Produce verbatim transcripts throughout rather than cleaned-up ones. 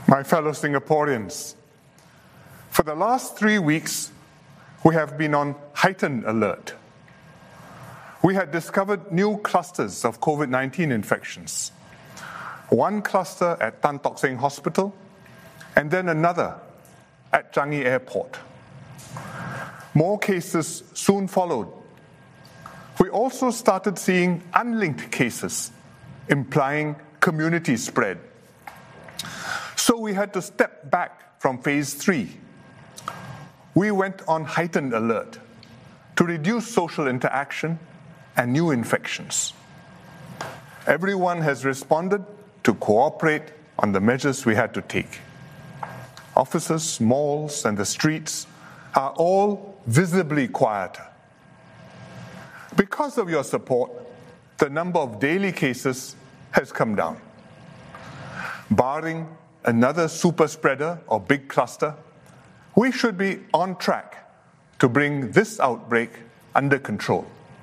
My fellow Singaporeans, for the last three weeks, we have been on heightened alert. We had discovered new clusters of COVID nineteen infections. One cluster at Tan Tock Seng Hospital, and then another at Changi Airport. More cases soon followed. We also started seeing unlinked cases, implying community spread. So we had to step back from phase three. We went on heightened alert to reduce social interaction and new infections. Everyone has responded to cooperate on the measures we had to take. Offices, malls, and the streets are all visibly quieter. Because of your support, the number of daily cases has come down. Barring another super spreader or big cluster, we should be on track to bring this outbreak under control.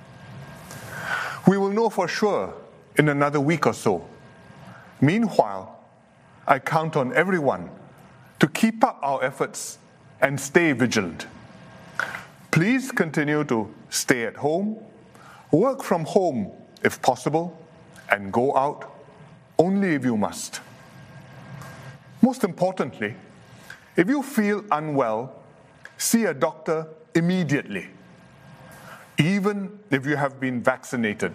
We will know for sure in another week or so. Meanwhile, I count on everyone to keep up our efforts and stay vigilant. Please continue to stay at home, work from home if possible, and go out only if you must. Most importantly, if you feel unwell, see a doctor immediately, even if you have been vaccinated.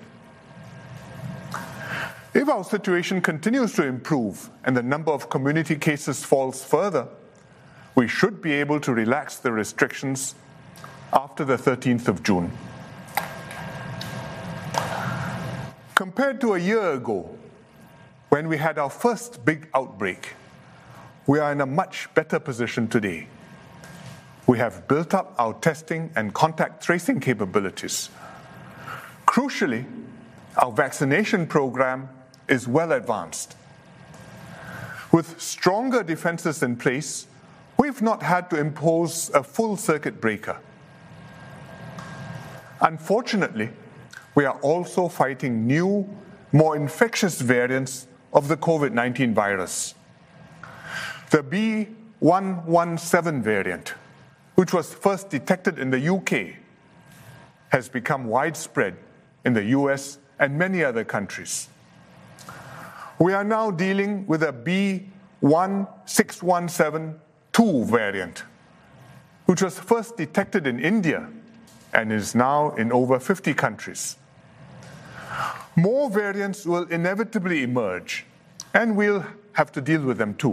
If our situation continues to improve and the number of community cases falls further, we should be able to relax the restrictions after the thirteenth of June. Compared to a year ago, when we had our first big outbreak, we are in a much better position today. We have built up our testing and contact tracing capabilities. Crucially, our vaccination program is well advanced. With stronger defenses in place, we've not had to impose a full circuit breaker. Unfortunately, we are also fighting new, more infectious variants of the COVID nineteen virus. The B one one seven variant, which was first detected in the U K, has become widespread in the U S and many other countries. We are now dealing with a B one six one seven two variant, which was first detected in India and is now in over fifty countries. More variants will inevitably emerge, and we'll have to deal with them too.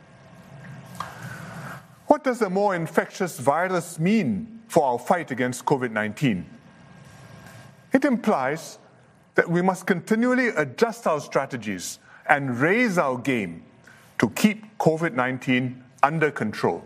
What does a more infectious virus mean for our fight against COVID nineteen? It implies that we must continually adjust our strategies and raise our game to keep COVID nineteen under control.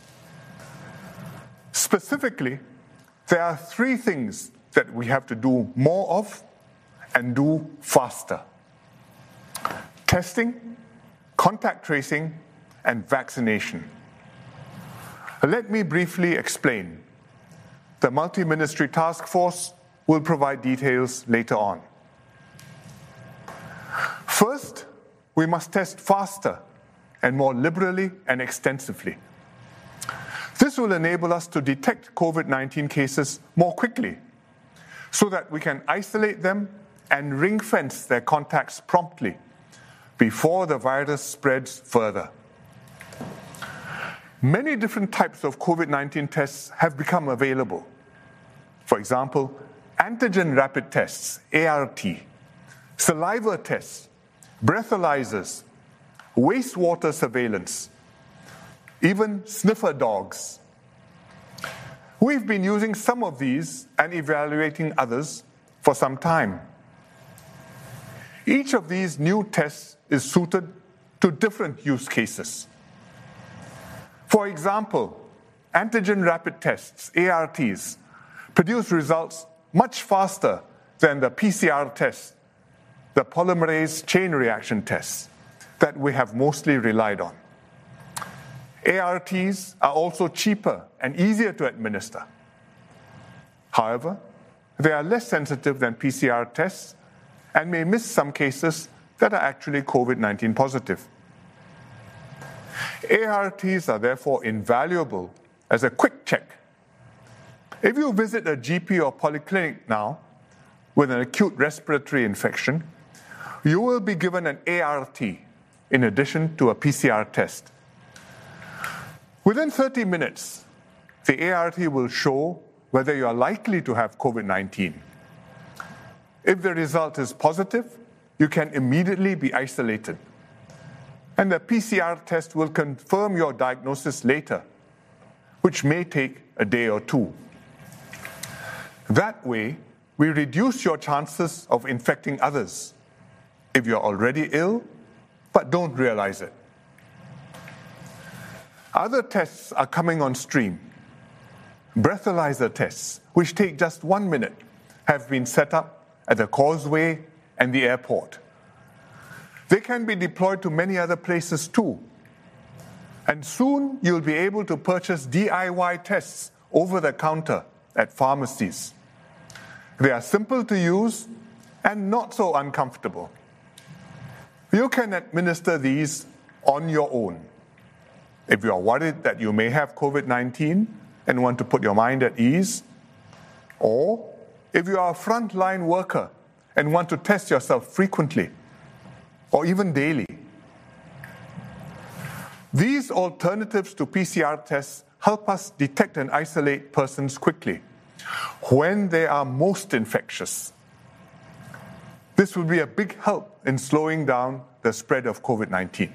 Specifically, there are three things that we have to do more of and do faster: testing, contact tracing, and vaccination. Let me briefly explain. The multi-ministry task force will provide details later on. First, we must test faster and more liberally and extensively. This will enable us to detect COVID nineteen cases more quickly so that we can isolate them and ring-fence their contacts promptly before the virus spreads further. Many different types of COVID nineteen tests have become available. For example, antigen rapid tests, A R T, saliva tests, breathalyzers, wastewater surveillance, even sniffer dogs. We've been using some of these and evaluating others for some time. Each of these new tests is suited to different use cases. For example, antigen rapid tests, A R Ts, produce results much faster than the P C R tests, the polymerase chain reaction tests, that we have mostly relied on. A R Ts are also cheaper and easier to administer. However, they are less sensitive than P C R tests and may miss some cases that are actually COVID nineteen positive. A R Ts are therefore invaluable as a quick check. If you visit a G P or polyclinic now with an acute respiratory infection, you will be given an A R T in addition to a P C R test. Within thirty minutes, the A R T will show whether you are likely to have COVID nineteen. If the result is positive, you can immediately be isolated. And the P C R test will confirm your diagnosis later, which may take a day or two. That way, we reduce your chances of infecting others if you're already ill but don't realize it. Other tests are coming on stream. Breathalyzer tests, which take just one minute, have been set up at the Causeway and the airport. They can be deployed to many other places too. And soon you'll be able to purchase D I Y tests over the counter at pharmacies. They are simple to use and not so uncomfortable. You can administer these on your own. If you are worried that you may have COVID nineteen and want to put your mind at ease, or if you are a frontline worker and want to test yourself frequently, or even daily. These alternatives to P C R tests help us detect and isolate persons quickly when they are most infectious. This will be a big help in slowing down the spread of COVID nineteen.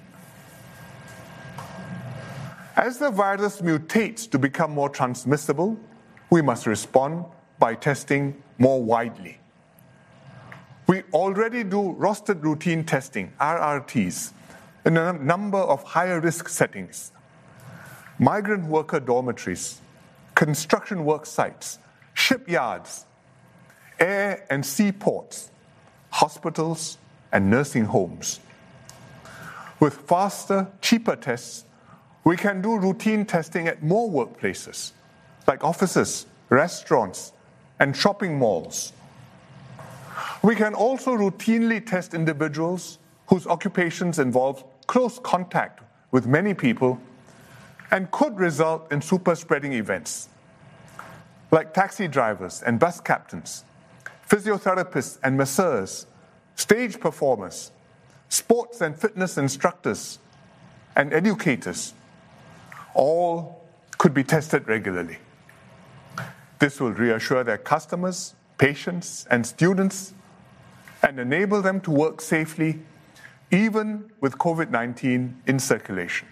As the virus mutates to become more transmissible, we must respond by testing more widely. We already do rostered routine testing, R R Ts, in a number of higher risk settings. Migrant worker dormitories, construction work sites, shipyards, air and sea ports, hospitals, and nursing homes. With faster, cheaper tests, we can do routine testing at more workplaces, like offices, restaurants, and shopping malls. We can also routinely test individuals whose occupations involve close contact with many people and could result in super spreading events, like taxi drivers and bus captains, physiotherapists and masseurs, stage performers, sports and fitness instructors, and educators. All could be tested regularly. This will reassure their customers, patients, and students and enable them to work safely even with COVID nineteen in circulation.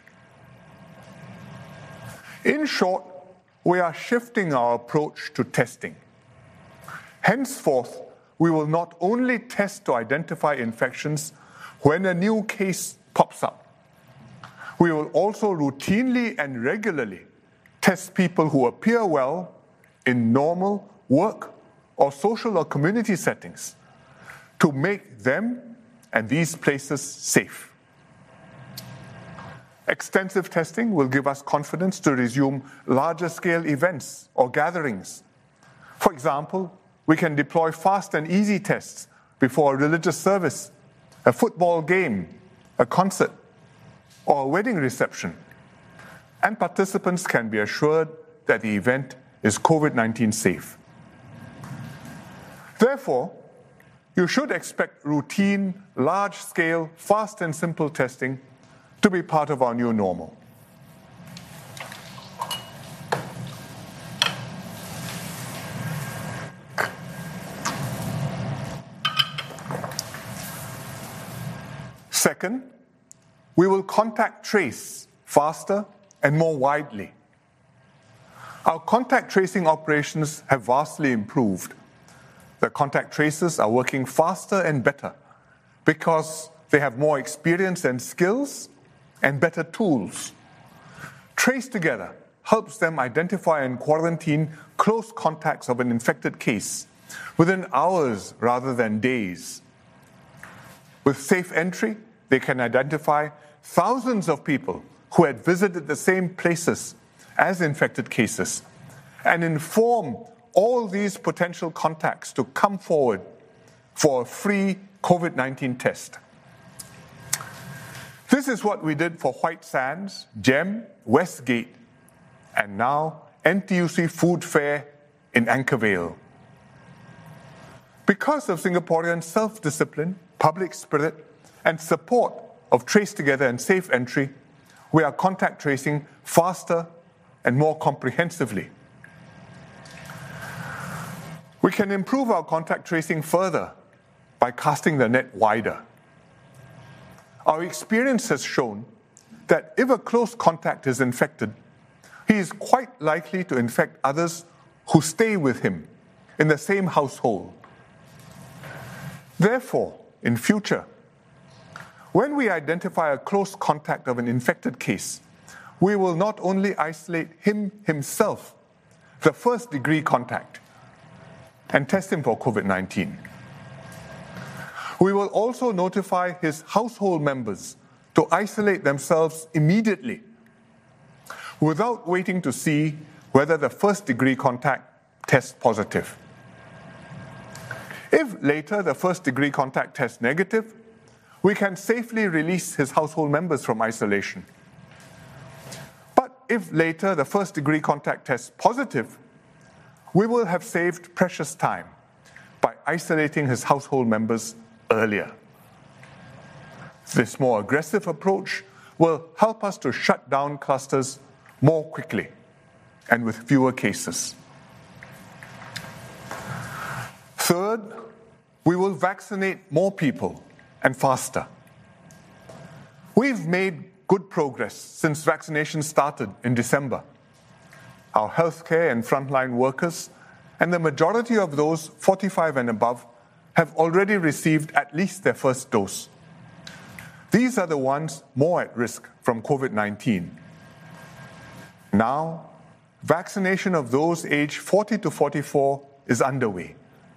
In short, we are shifting our approach to testing. Henceforth, we will not only test to identify infections when a new case pops up. We will also routinely and regularly test people who appear well in normal work or social or community settings to make them and these places safe. Extensive testing will give us confidence to resume larger scale events or gatherings. For example, we can deploy fast and easy tests before a religious service, a football game, a concert, or a wedding reception, and participants can be assured that the event is COVID nineteen safe. Therefore, you should expect routine, large-scale, fast and simple testing to be part of our new normal. Second, we will contact trace faster and more widely. Our contact tracing operations have vastly improved. The contact tracers are working faster and better because they have more experience and skills and better tools. Trace Together helps them identify and quarantine close contacts of an infected case within hours rather than days. With Safe Entry, they can identify thousands of people who had visited the same places as infected cases and inform all these potential contacts to come forward for a free COVID nineteen test. This is what we did for White Sands, GEM, Westgate, and now N T U C Food Fair in Anchorvale. Because of Singaporean self-discipline, public spirit, and support of Trace Together and Safe Entry, we are contact tracing faster and more comprehensively. We can improve our contact tracing further by casting the net wider. Our experience has shown that if a close contact is infected, he is quite likely to infect others who stay with him in the same household. Therefore, in future, when we identify a close contact of an infected case, we will not only isolate him himself, the first degree contact, and test him for COVID nineteen. We will also notify his household members to isolate themselves immediately without waiting to see whether the first degree contact tests positive. If later the first degree contact tests negative, we can safely release his household members from isolation. But if later the first degree contact tests positive, we will have saved precious time by isolating his household members earlier. This more aggressive approach will help us to shut down clusters more quickly and with fewer cases. Third, we will vaccinate more people and faster. We've made good progress since vaccination started in December. Our healthcare and frontline workers, and the majority of those forty-five and above, have already received at least their first dose. These are the ones more at risk from COVID nineteen. Now, vaccination of those aged forty to forty-four is underway.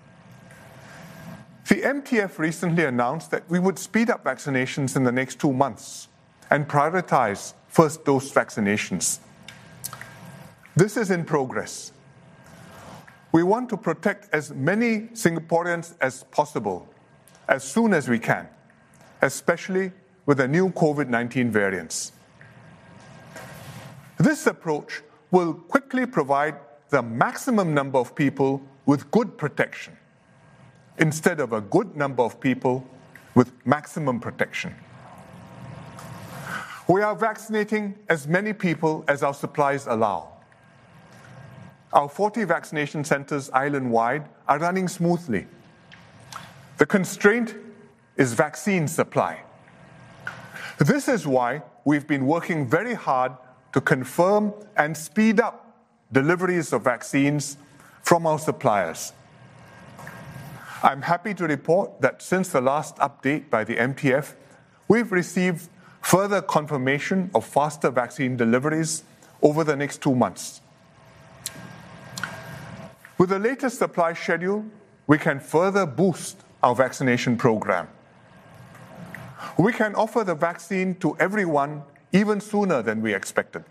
The M T F recently announced that we would speed up vaccinations in the next two months and prioritize first dose vaccinations. This is in progress. We want to protect as many Singaporeans as possible as soon as we can, especially with the new COVID nineteen variants. This approach will quickly provide the maximum number of people with good protection, instead of a good number of people with maximum protection. We are vaccinating as many people as our supplies allow. Our forty vaccination centers island-wide are running smoothly. The constraint is vaccine supply. This is why we've been working very hard to confirm and speed up deliveries of vaccines from our suppliers. I'm happy to report that since the last update by the M T F, we've received further confirmation of faster vaccine deliveries over the next two months. With the latest supply schedule, we can further boost our vaccination program. We can offer the vaccine to everyone even sooner than we expected.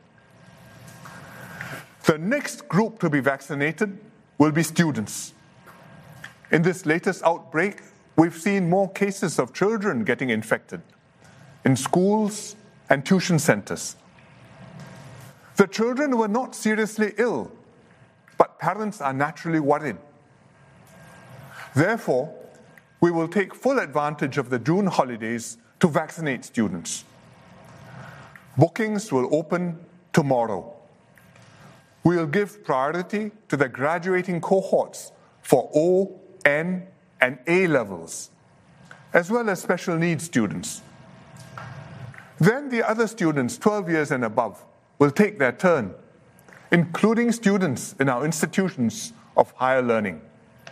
The next group to be vaccinated will be students. In this latest outbreak, we've seen more cases of children getting infected in schools and tuition centers. The children were not seriously ill, but parents are naturally worried. Therefore, we will take full advantage of the June holidays to vaccinate students. Bookings will open tomorrow. We will give priority to the graduating cohorts for O, N, and A levels, as well as special needs students. Then the other students, twelve years and above, will take their turn, including students in our institutions of higher learning.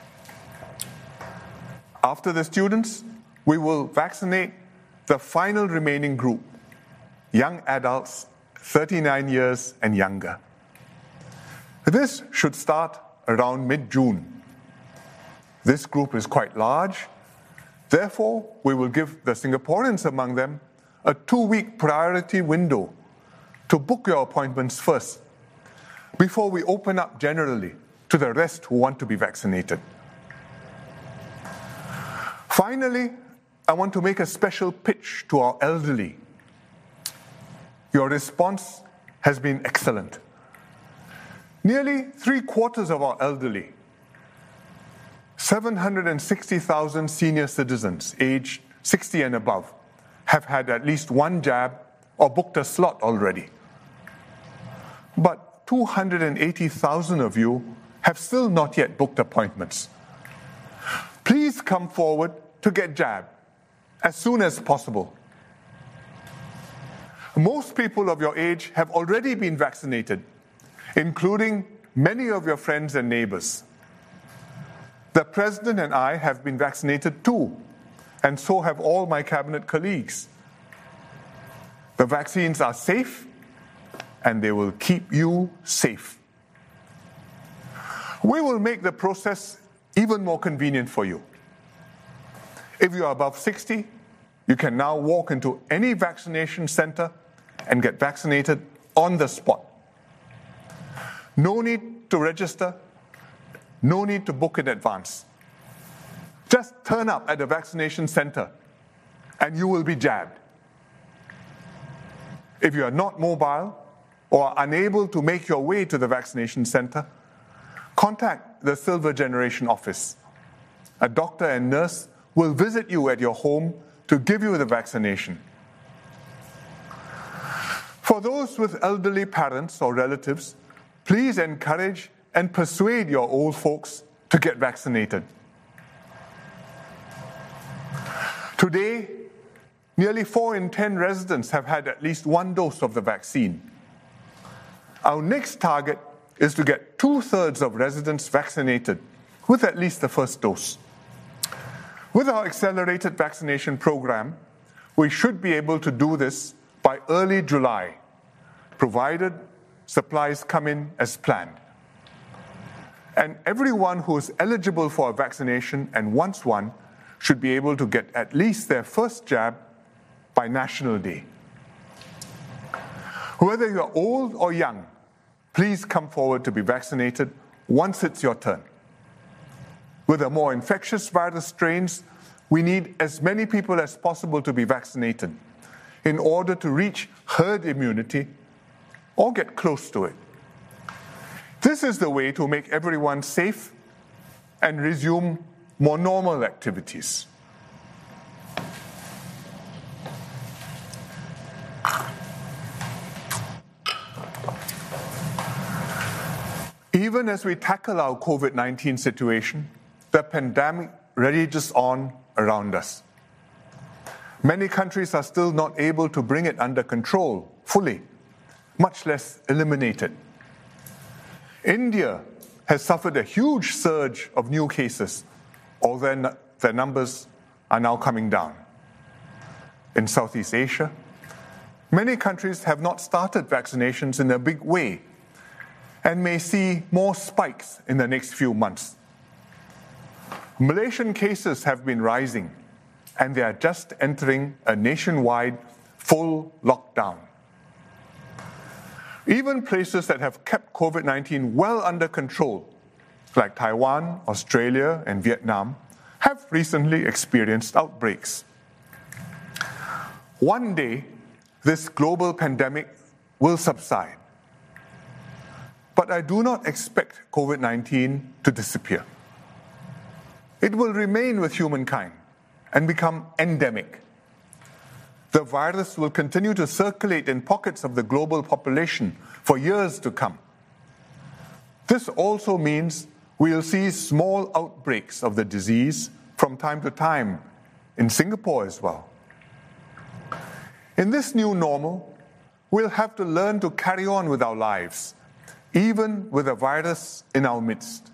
After the students, we will vaccinate the final remaining group, young adults thirty-nine years and younger. This should start around mid-June. This group is quite large. Therefore, we will give the Singaporeans among them a two-week priority window to book your appointments first, before we open up generally to the rest who want to be vaccinated. Finally, I want to make a special pitch to our elderly Your response has been excellent. Nearly three quarters of our elderly, seven hundred sixty thousand senior citizens aged sixty and above, have had at least one jab or booked a slot already. But two hundred eighty thousand of you have still not yet booked appointments. Please come forward to get jabbed as soon as possible. Most people of your age have already been vaccinated, including many of your friends and neighbors. The President and I have been vaccinated too, and so have all my cabinet colleagues. The vaccines are safe, and they will keep you safe. We will make the process even more convenient for you. If you are above sixty, you can now walk into any vaccination center and get vaccinated on the spot. No need to register, no need to book in advance. Just turn up at the vaccination center and you will be jabbed. If you are not mobile or are unable to make your way to the vaccination center, contact the Silver Generation office. A doctor and nurse will visit you at your home to give you the vaccination. For those with elderly parents or relatives, please encourage and persuade your old folks to get vaccinated. Today, nearly four in ten residents have had at least one dose of the vaccine. Our next target is to get two-thirds of residents vaccinated with at least the first dose. With our accelerated vaccination program, we should be able to do this by early July, provided supplies come in as planned. And everyone who is eligible for a vaccination and wants one should be able to get at least their first jab by National Day. Whether you're old or young, please come forward to be vaccinated once it's your turn. With the more infectious virus strains, we need as many people as possible to be vaccinated in order to reach herd immunity or get close to it. This is the way to make everyone safe and resume more normal activities. Even as we tackle our COVID nineteen situation, the pandemic rages on around us. Many countries are still not able to bring it under control fully, much less eliminate it. India has suffered a huge surge of new cases, although their numbers are now coming down. In Southeast Asia, many countries have not started vaccinations in a big way and may see more spikes in the next few months. Malaysian cases have been rising, and they are just entering a nationwide full lockdown. Even places that have kept COVID nineteen well under control, like Taiwan, Australia, and Vietnam, have recently experienced outbreaks. One day, this global pandemic will subside. But I do not expect COVID nineteen to disappear. It will remain with humankind and become endemic. The virus will continue to circulate in pockets of the global population for years to come. This also means we'll see small outbreaks of the disease from time to time in Singapore as well. In this new normal, we'll have to learn to carry on with our lives, even with a virus in our midst.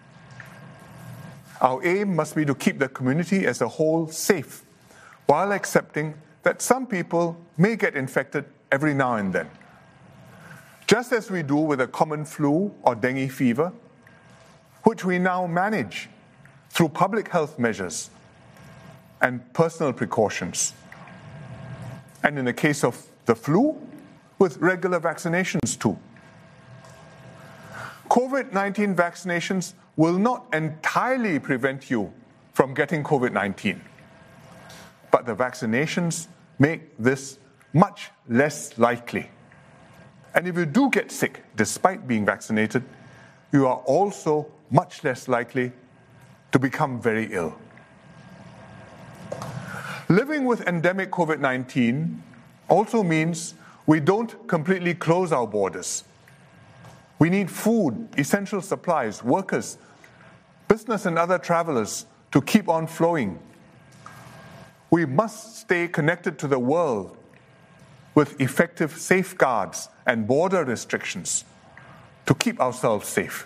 Our aim must be to keep the community as a whole safe, while accepting that some people may get infected every now and then. Just as we do with a common flu or dengue fever, which we now manage through public health measures and personal precautions. And in the case of the flu, with regular vaccinations too. COVID nineteen vaccinations will not entirely prevent you from getting COVID nineteen, but the vaccinations make this much less likely. And if you do get sick despite being vaccinated, you are also much less likely to become very ill. Living with endemic COVID nineteen also means we don't completely close our borders. We need food, essential supplies, workers, business and other travelers to keep on flowing. We must stay connected to the world with effective safeguards and border restrictions to keep ourselves safe.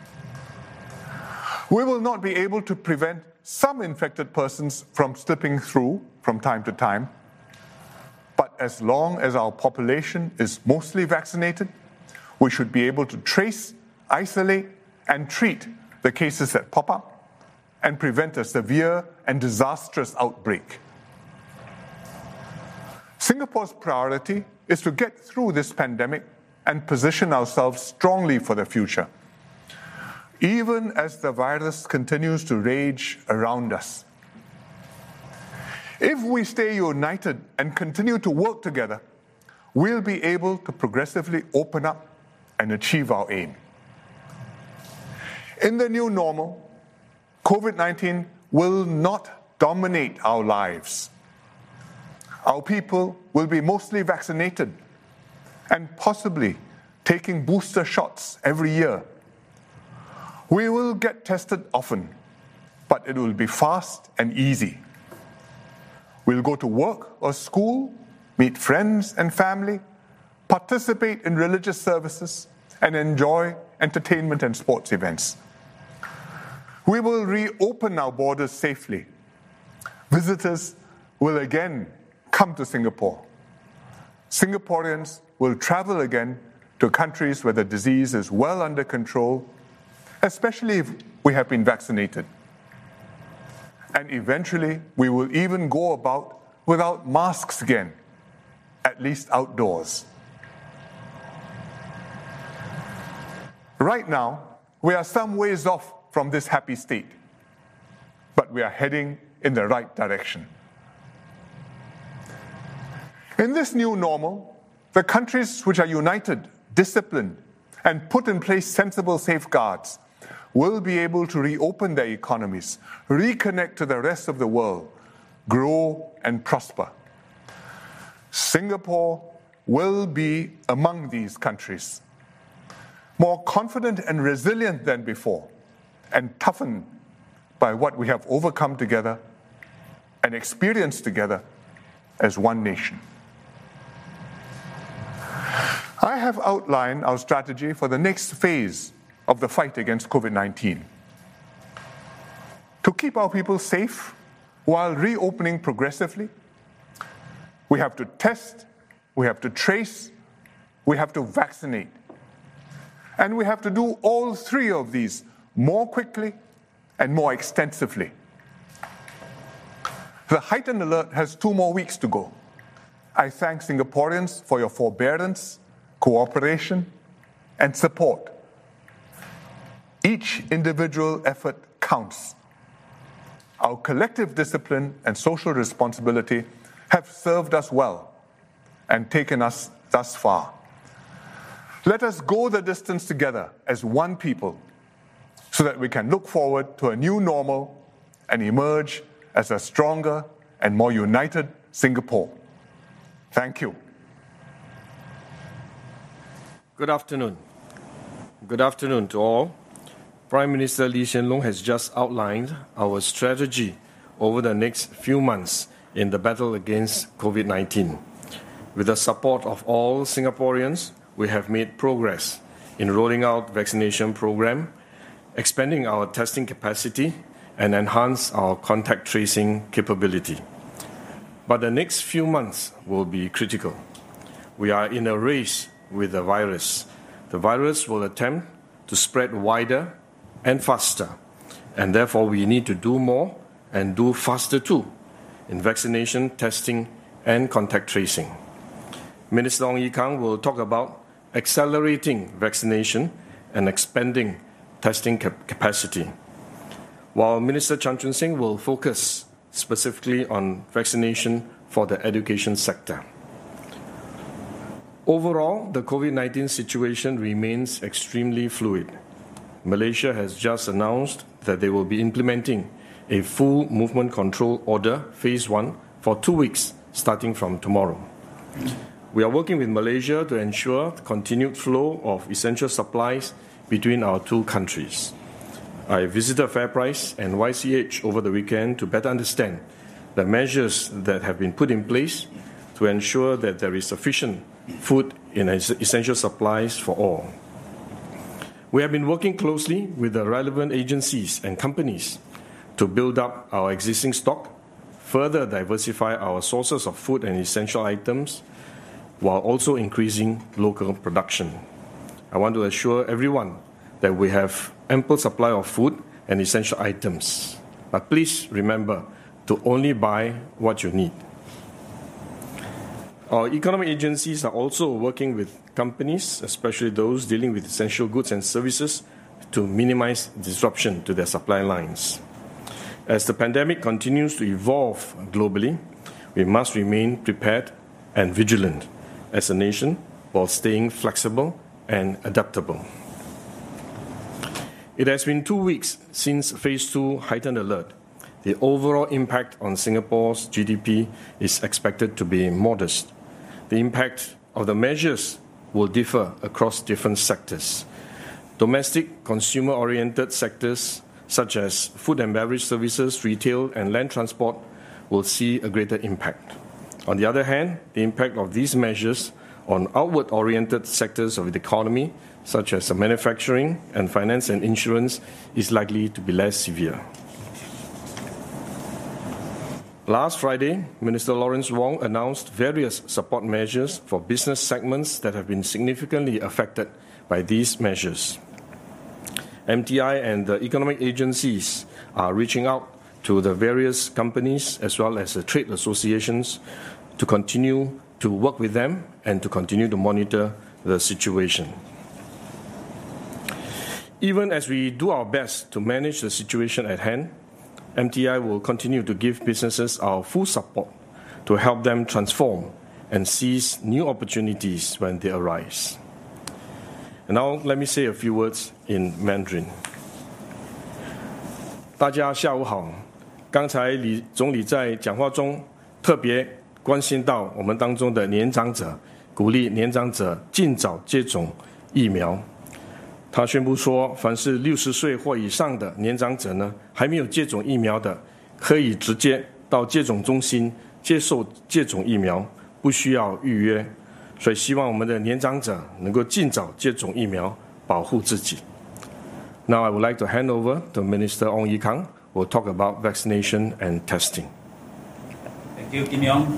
We will not be able to prevent some infected persons from slipping through from time to time, but as long as our population is mostly vaccinated, we should be able to trace, isolate, and treat the cases that pop up and prevent a severe and disastrous outbreak. Singapore's priority is to get through this pandemic and position ourselves strongly for the future, even as the virus continues to rage around us. If we stay united and continue to work together, we'll be able to progressively open up and achieve our aim. In the new normal, COVID nineteen will not dominate our lives. Our people will be mostly vaccinated and possibly taking booster shots every year. We will get tested often, but it will be fast and easy. We'll go to work or school, meet friends and family, participate in religious services, and enjoy entertainment and sports events. We will reopen our borders safely. Visitors will again come to Singapore. Singaporeans will travel again to countries where the disease is well under control, especially if we have been vaccinated. And eventually, we will even go about without masks again, at least outdoors. Right now, we are some ways off from this happy state, but we are heading in the right direction. In this new normal, the countries which are united, disciplined, and put in place sensible safeguards will be able to reopen their economies, reconnect to the rest of the world, grow and prosper. Singapore will be among these countries, more confident and resilient than before, and toughened by what we have overcome together and experienced together as one nation. I have outlined our strategy for the next phase of the fight against COVID nineteen. To keep our people safe while reopening progressively, we have to test, we have to trace, we have to vaccinate. And we have to do all three of these more quickly and more extensively. The heightened alert has two more weeks to go. I thank Singaporeans for your forbearance, cooperation, and support. Each individual effort counts. Our collective discipline and social responsibility have served us well and taken us thus far. Let us go the distance together as one people so that we can look forward to a new normal and emerge as a stronger and more united Singapore. Thank you. Good afternoon. Good afternoon to all. Prime Minister Lee Hsien Loong has just outlined our strategy over the next few months in the battle against COVID nineteen. With the support of all Singaporeans, we have made progress in rolling out vaccination program, expanding our testing capacity, and enhance our contact tracing capability. But the next few months will be critical. We are in a race with the virus. The virus will attempt to spread wider and faster, and therefore we need to do more and do faster too in vaccination, testing, and contact tracing. Minister Ong Ye Kung will talk about accelerating vaccination and expanding testing cap- capacity, while Minister Chan Chun Sing will focus specifically on vaccination for the education sector. Overall, the COVID nineteen situation remains extremely fluid. Malaysia has just announced that they will be implementing a full movement control order, phase one, for two weeks, starting from tomorrow. We are working with Malaysia to ensure the continued flow of essential supplies between our two countries. I visited FairPrice and Y C H over the weekend to better understand the measures that have been put in place to ensure that there is sufficient food in essential supplies for all. We have been working closely with the relevant agencies and companies to build up our existing stock, further diversify our sources of food and essential items, while also increasing local production. I want to assure everyone that we have ample supply of food and essential items. But please remember to only buy what you need. Our economic agencies are also working with companies, especially those dealing with essential goods and services, to minimize disruption to their supply lines. As the pandemic continues to evolve globally, we must remain prepared and vigilant as a nation while staying flexible and adaptable. It has been two weeks since phase two heightened alert. The overall impact on Singapore's G D P is expected to be modest. The impact of the measures will differ across different sectors. Domestic consumer-oriented sectors such as food and beverage services, retail and land transport will see a greater impact. On the other hand, the impact of these measures on outward-oriented sectors of the economy, such as manufacturing and finance and insurance, is likely to be less severe. Last Friday, Minister Lawrence Wong announced various support measures for business segments that have been significantly affected by these measures. M T I and the economic agencies are reaching out to the various companies as well as the trade associations to continue to work with them and to continue to monitor the situation. Even as we do our best to manage the situation at hand, M T I will continue to give businesses our full support to help them transform and seize new opportunities when they arise. And now let me say a few words in Mandarin. 大家下午好。刚才李总理在讲话中特别关心到我们当中的年长者，鼓励年长者尽早接种疫苗。他宣布说，凡是六十岁或以上的年长者呢，还没有接种疫苗的，可以直接到接种中心接受接种疫苗，不需要预约。所以希望我们的年长者能够尽早接种疫苗，保护自己。Now I would like to hand over to Minister Ong Ye Kung, who will talk about vaccination and testing. Thank you, Kim Yong.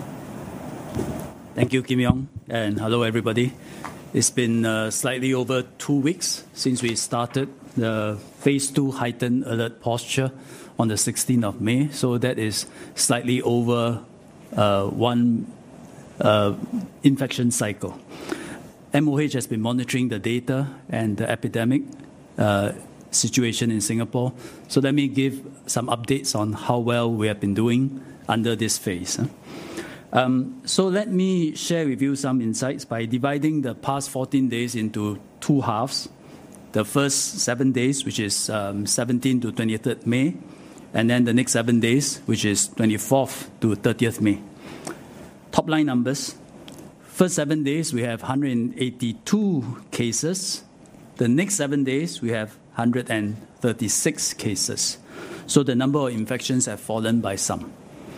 Thank you, Kim Yong, and hello everybody. It's been uh, slightly over two weeks since we started the phase two heightened alert posture on the sixteenth of May, so that is slightly over uh, one uh, infection cycle. M O H has been monitoring the data and the epidemic uh, situation in Singapore, so let me give some updates on how well we have been doing under this phase. Huh? Um, so let me share with you some insights by dividing the past fourteen days into two halves. The first seven days, which is um, seventeenth to twenty-third May, and then the next seven days, which is twenty-fourth to thirtieth May. Top line numbers. First seven days, we have one hundred eighty-two cases. The next seven days, we have one hundred thirty-six cases. So the number of infections have fallen by some.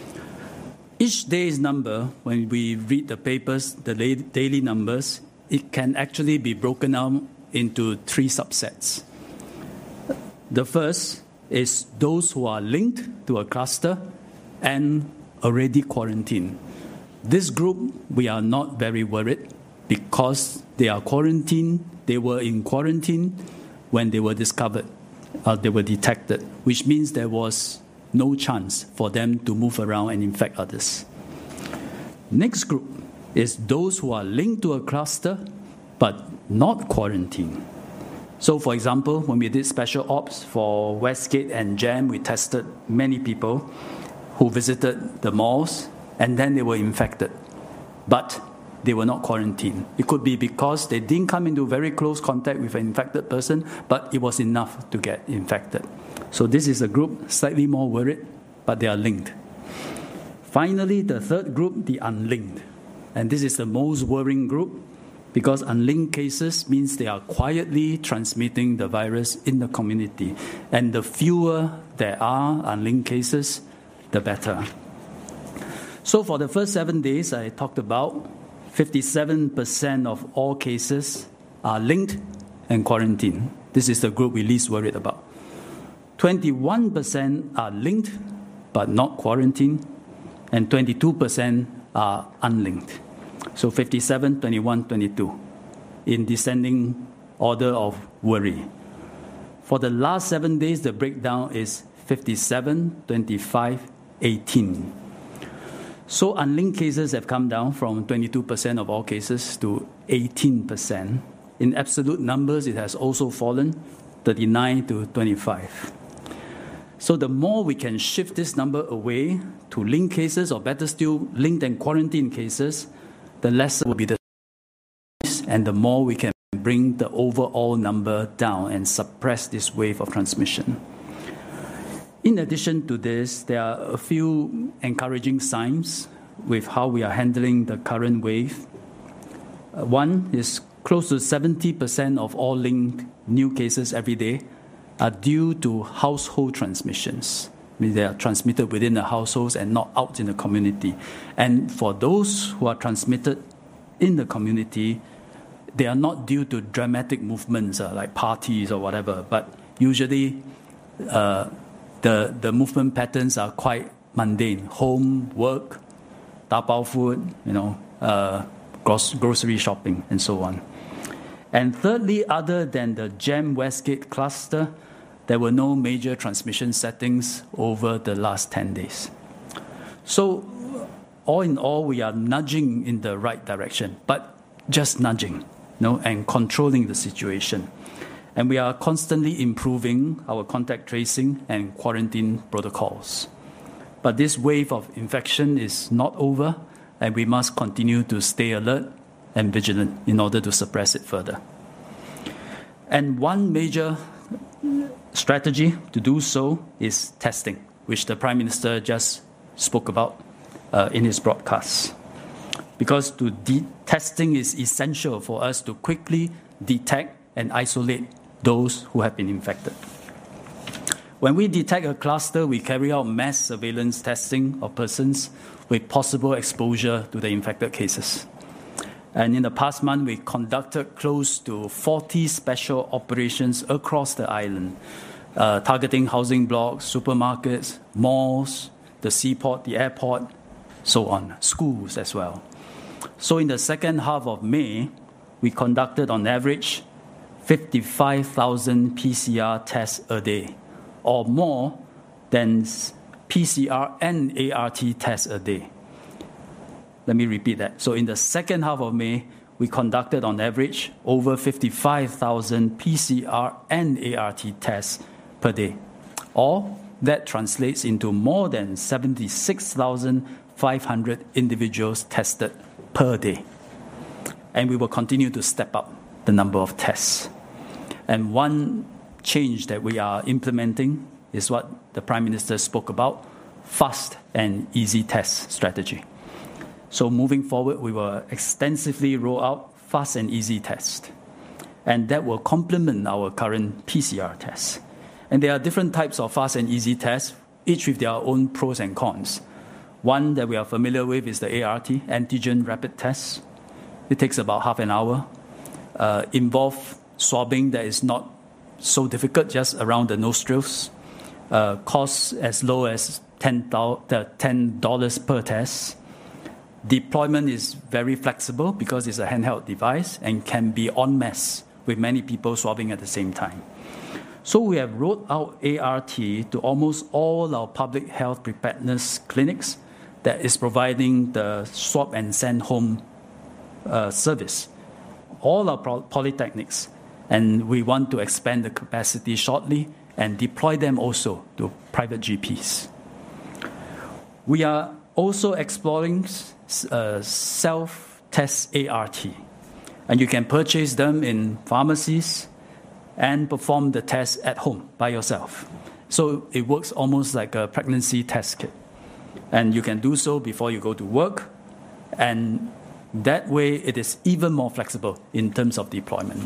Each day's number, when we read the papers, the daily numbers, it can actually be broken down into three subsets. The first is those who are linked to a cluster and already quarantined. This group, we are not very worried because they are quarantined, they were in quarantine when they were discovered, uh, they were detected, which means there was no chance for them to move around and infect others. Next group is those who are linked to a cluster but not quarantined. So, for example, when we did special ops for Westgate and Jam, we tested many people who visited the malls and then they were infected. But they were not quarantined. It could be because they didn't come into very close contact with an infected person, but it was enough to get infected. So this is a group slightly more worried, but they are linked. Finally, the third group, the unlinked. And this is the most worrying group, because unlinked cases means they are quietly transmitting the virus in the community. And the fewer there are unlinked cases, the better. So for the first seven days, I talked about fifty-seven percent of all cases are linked and quarantined. This is the group we're least worried about. twenty-one percent are linked but not quarantined, and twenty-two percent are unlinked. So fifty-seven, twenty-one, twenty-two, in descending order of worry. For the last seven days, the breakdown is fifty-seven, twenty-five, eighteen. So unlinked cases have come down from twenty-two percent of all cases to eighteen percent. In absolute numbers, it has also fallen thirty-nine to twenty-five. So the more we can shift this number away to linked cases, or better still, linked and quarantined cases, the lesser will be the and the more we can bring the overall number down and suppress this wave of transmission. In addition to this, there are a few encouraging signs with how we are handling the current wave. Uh, one is close to seventy percent of all linked new cases every day are due to household transmissions. I mean, they are transmitted within the households and not out in the community. And for those who are transmitted in the community, they are not due to dramatic movements uh, like parties or whatever, but usually uh, the, the movement patterns are quite mundane. Home, work, tapao food, you know, uh, gross, grocery shopping, and so on. And thirdly, other than the GEM Westgate cluster, there were no major transmission settings over the last ten days. So, all in all, we are nudging in the right direction, but just nudging, you know, and controlling the situation. And we are constantly improving our contact tracing and quarantine protocols. But this wave of infection is not over, and we must continue to stay alert and vigilant in order to suppress it further. And one major strategy to do so is testing, which the Prime Minister just spoke about uh, in his broadcast. Because to de- testing is essential for us to quickly detect and isolate those who have been infected. When we detect a cluster, we carry out mass surveillance testing of persons with possible exposure to the infected cases. And in the past month, we conducted close to forty special operations across the island, uh, targeting housing blocks, supermarkets, malls, the seaport, the airport, so on, schools as well. So in the second half of May, we conducted on average fifty-five thousand P C R tests a day, or more than P C R and A R T tests a day. Let me repeat that. So in the second half of May, we conducted on average over fifty-five thousand P C R and A R T tests per day. Or that translates into more than seventy-six thousand five hundred individuals tested per day. And we will continue to step up the number of tests. And one change that we are implementing is what the Prime Minister spoke about, fast and easy test strategy. So moving forward, we will extensively roll out fast and easy tests. And that will complement our current P C R tests. And there are different types of fast and easy tests, each with their own pros and cons. One that we are familiar with is the A R T, antigen rapid test. It takes about half an hour. Uh, involve swabbing that is not so difficult, just around the nostrils. Uh, costs as low as ten dollars per test. Deployment is very flexible because it's a handheld device and can be en masse with many people swabbing at the same time. So we have rolled out A R T to almost all our public health preparedness clinics that is providing the swab and send home uh, service. All our polytechnics, and we want to expand the capacity shortly and deploy them also to private G Ps. We are also exploring uh, self test A R T. And you can purchase them in pharmacies and perform the test at home by yourself. So it works almost like a pregnancy test kit. And you can do so before you go to work. And that way it is even more flexible in terms of deployment.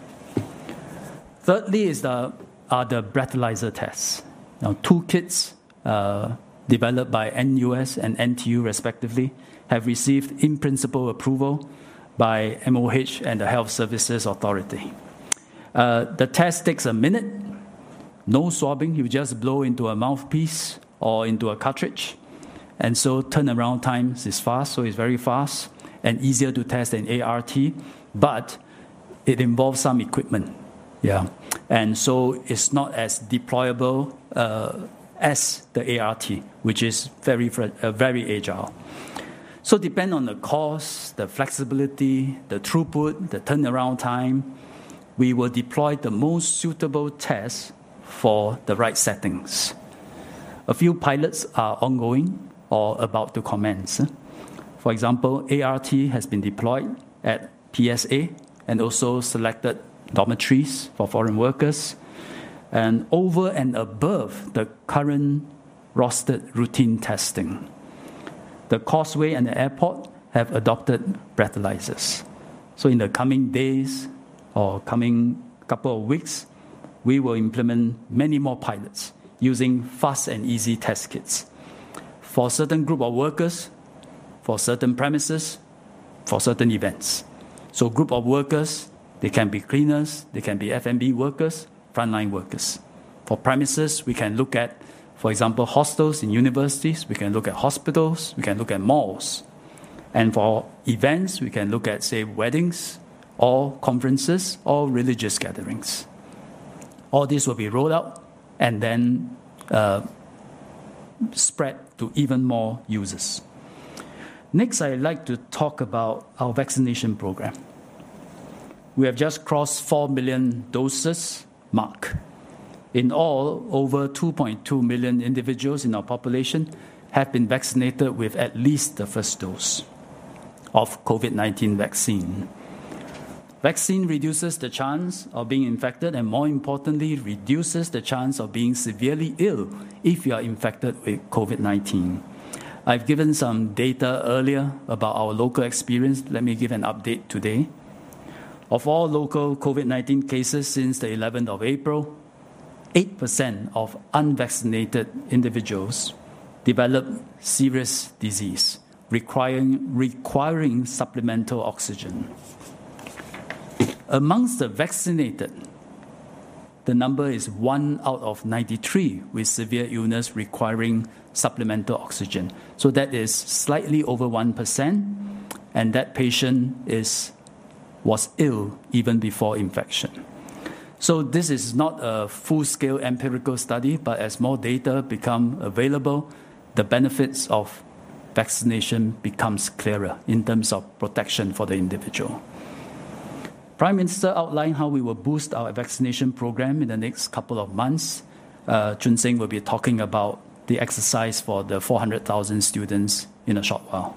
Thirdly is the, are the breathalyzer tests. Now, two kits uh, developed by N U S and N T U respectively have received in-principle approval by M O H and the Health Services Authority. Uh, the test takes a minute, no swabbing, you just blow into a mouthpiece or into a cartridge. And so turnaround time is fast, so it's very fast and easier to test than A R T, but it involves some equipment. Yeah, and so it's not as deployable uh, as the A R T, which is very, uh, very agile. So depend on the cost, the flexibility, the throughput, the turnaround time, we will deploy the most suitable test for the right settings. A few pilots are ongoing or about to commence. For example, A R T has been deployed at P S A and also selected dormitories for foreign workers, and over and above the current rostered routine testing. The Causeway and the airport have adopted breathalyzers. So in the coming days or coming couple of weeks, we will implement many more pilots using fast and easy test kits for a certain group of workers, for certain premises, for certain events. So group of workers, they can be cleaners, they can be F and B workers, frontline workers. For premises, we can look at, for example, hostels in universities, we can look at hospitals, we can look at malls. And for events, we can look at, say, weddings, or conferences, or religious gatherings. All this will be rolled out and then uh, spread to even more users. Next, I'd like to talk about our vaccination program. We have just crossed four million doses mark. In all, over two point two million individuals in our population have been vaccinated with at least the first dose of COVID nineteen vaccine. Vaccine reduces the chance of being infected and, more importantly, reduces the chance of being severely ill if you are infected with COVID nineteen. I've given some data earlier about our local experience. Let me give an update today. Of all local COVID nineteen cases since the eleventh of April, eight percent of unvaccinated individuals develop serious disease, requiring, requiring supplemental oxygen. Amongst the vaccinated, the number is one out of ninety-three with severe illness requiring supplemental oxygen. So that is slightly over one percent, and that patient is was ill even before infection. So this is not a full-scale empirical study, but as more data become available, the benefits of vaccination becomes clearer in terms of protection for the individual. Prime Minister outlined how we will boost our vaccination program in the next couple of months. Uh, Chun Seng will be talking about the exercise for the four hundred thousand students in a short while.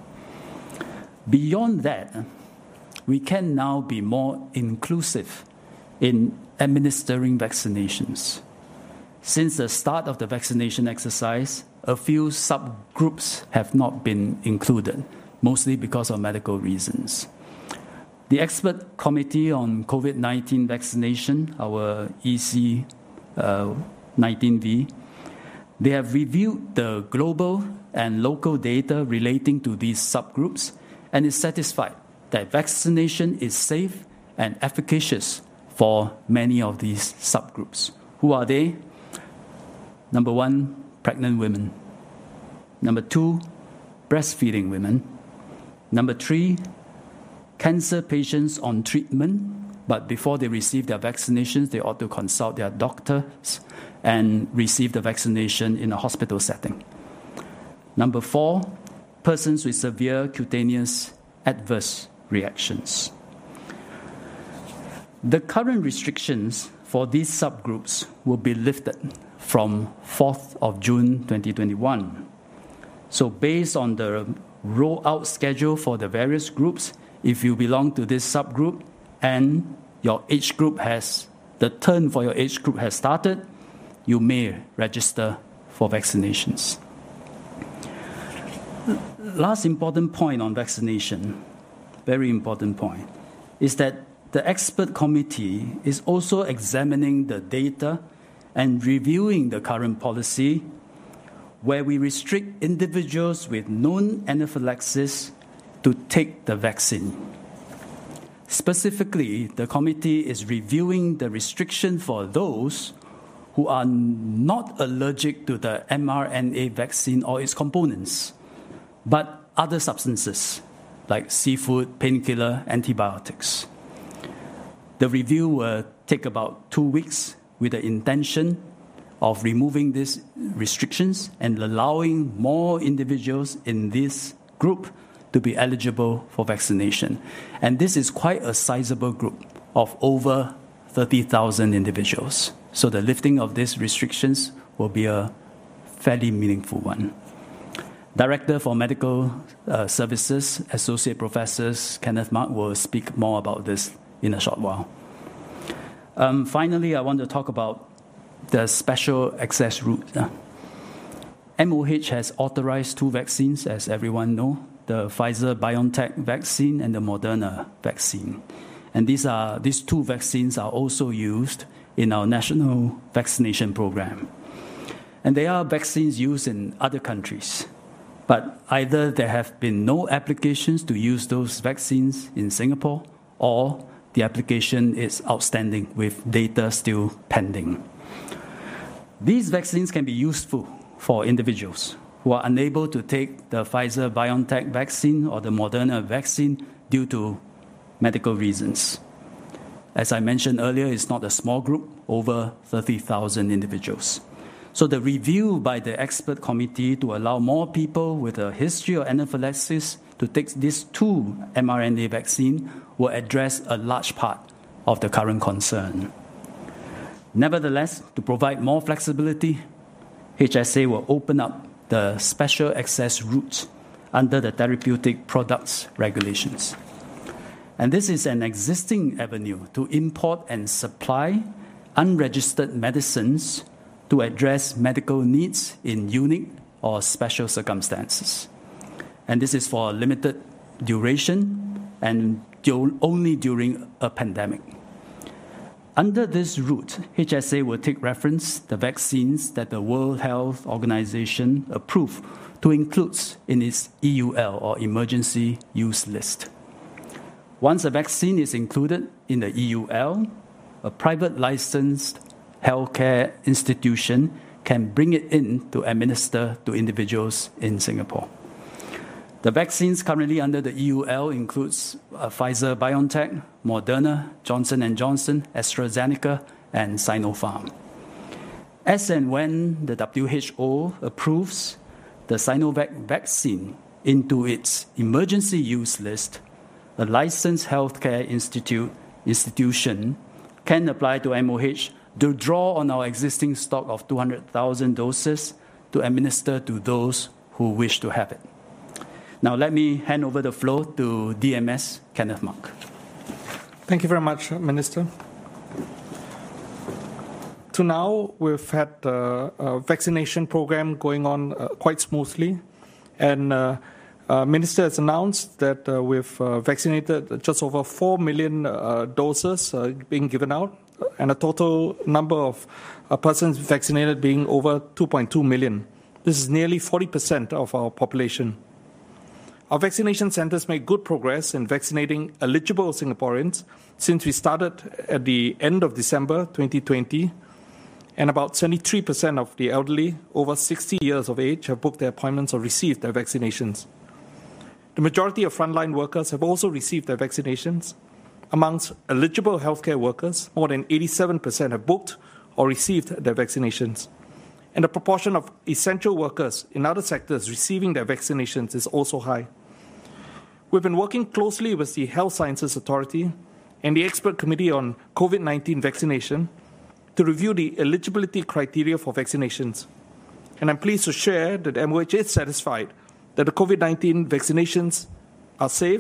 Beyond that, we can now be more inclusive in administering vaccinations. Since the start of the vaccination exercise, a few subgroups have not been included, mostly because of medical reasons. The Expert Committee on COVID nineteen Vaccination, our E C nineteen V, they have reviewed the global and local data relating to these subgroups and is satisfied that vaccination is safe and efficacious for many of these subgroups. Who are they? Number one, pregnant women. Number two, breastfeeding women. Number three, cancer patients on treatment, but before they receive their vaccinations, they ought to consult their doctors and receive the vaccination in a hospital setting. Number four, persons with severe cutaneous adverse reactions. The current restrictions for these subgroups will be lifted from fourth of June twenty twenty-one. So based on the rollout schedule for the various groups, if you belong to this subgroup and your age group has, the turn for your age group has started, you may register for vaccinations. Last important point on vaccination, very important point, is that the expert committee is also examining the data and reviewing the current policy where we restrict individuals with known anaphylaxis to take the vaccine. Specifically, the committee is reviewing the restriction for those who are not allergic to the mRNA vaccine or its components, but other substances like seafood, painkiller, antibiotics. The review will take about two weeks with the intention of removing these restrictions and allowing more individuals in this group to be eligible for vaccination. And this is quite a sizable group of over thirty thousand individuals. So the lifting of these restrictions will be a fairly meaningful one. Director for Medical uh, Services, Associate Professor Kenneth Mark will speak more about this in a short while. Um, finally, I want to talk about the special access route. Uh, M O H has authorized two vaccines, as everyone knows, the Pfizer-BioNTech vaccine and the Moderna vaccine. And these, are, these two vaccines are also used in our national vaccination program. And they are vaccines used in other countries. But either there have been no applications to use those vaccines in Singapore, or the application is outstanding with data still pending. These vaccines can be useful for individuals who are unable to take the Pfizer-BioNTech vaccine or the Moderna vaccine due to medical reasons. As I mentioned earlier, it's not a small group, over thirty thousand individuals. So the review by the expert committee to allow more people with a history of anaphylaxis to take these two mRNA vaccines will address a large part of the current concern. Nevertheless, to provide more flexibility, H S A will open up the special access route under the Therapeutic Products Regulations. And this is an existing avenue to import and supply unregistered medicines to address medical needs in unique or special circumstances. And this is for a limited duration and only during a pandemic. Under this route, H S A will take reference the vaccines that the World Health Organization approved to include in its E U L, or Emergency Use List. Once a vaccine is included in the E U L, a private licensed healthcare institution can bring it in to administer to individuals in Singapore. The vaccines currently under the E U L includes uh, Pfizer-BioNTech, Moderna, Johnson and Johnson, AstraZeneca, and Sinopharm. As and when the W H O approves the Sinovac vaccine into its emergency use list, a licensed healthcare institute, institution can apply to M O H to draw on our existing stock of two hundred thousand doses to administer to those who wish to have it. Now let me hand over the floor to D M S Kenneth Mark. Thank you very much, Minister. To now, we've had uh, a vaccination program going on uh, quite smoothly, and uh, uh, Minister has announced that uh, we've uh, vaccinated just over four million uh, doses uh, being given out, and a total number of uh, persons vaccinated being over two point two million. This is nearly forty percent of our population. Our vaccination centres made good progress in vaccinating eligible Singaporeans since we started at the end of December twenty twenty, and about seventy-three percent of the elderly over sixty years of age have booked their appointments or received their vaccinations. The majority of frontline workers have also received their vaccinations. Amongst eligible healthcare workers, more than eighty-seven percent have booked or received their vaccinations. And the proportion of essential workers in other sectors receiving their vaccinations is also high. We've been working closely with the Health Sciences Authority and the Expert Committee on COVID nineteen vaccination to review the eligibility criteria for vaccinations. And I'm pleased to share that M O H is satisfied that the COVID nineteen vaccinations are safe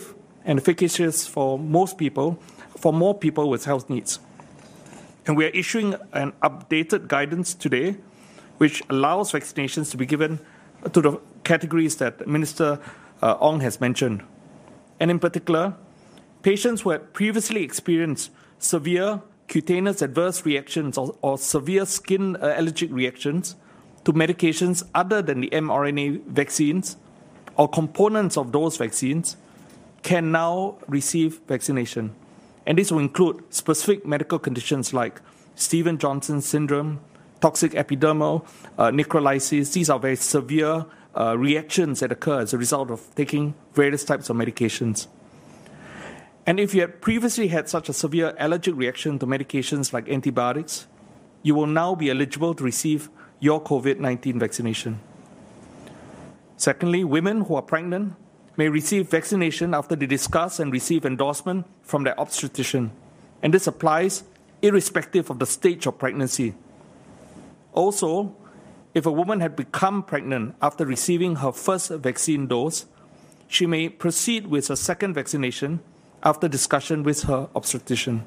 and efficacious for most people, for more people with health needs. And we are issuing an updated guidance today, which allows vaccinations to be given to the categories that Minister uh, Ong has mentioned. And in particular, patients who had previously experienced severe cutaneous adverse reactions or, or severe skin uh, allergic reactions to medications other than the mRNA vaccines or components of those vaccines can now receive vaccination. And this will include specific medical conditions like Stevens-Johnson syndrome, toxic epidermal uh, necrolysis. These are very severe uh, reactions that occur as a result of taking various types of medications. And if you had previously had such a severe allergic reaction to medications like antibiotics, you will now be eligible to receive your COVID nineteen vaccination. Secondly, women who are pregnant may receive vaccination after they discuss and receive endorsement from their obstetrician. And this applies irrespective of the stage of pregnancy. Also, if a woman had become pregnant after receiving her first vaccine dose, she may proceed with a second vaccination after discussion with her obstetrician.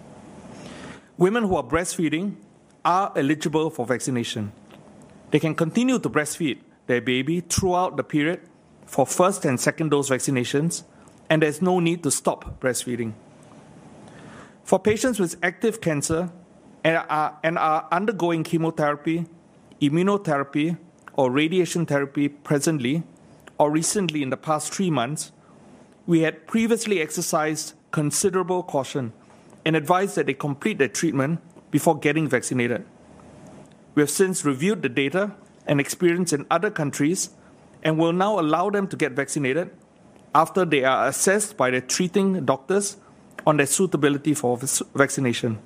Women who are breastfeeding are eligible for vaccination. They can continue to breastfeed their baby throughout the period for first and second dose vaccinations, and there's no need to stop breastfeeding. For patients with active cancer and are, and are undergoing chemotherapy, immunotherapy, or radiation therapy presently or recently in the past three months, we had previously exercised considerable caution and advised that they complete their treatment before getting vaccinated. We have since reviewed the data and experience in other countries and will now allow them to get vaccinated after they are assessed by their treating doctors on their suitability for vaccination.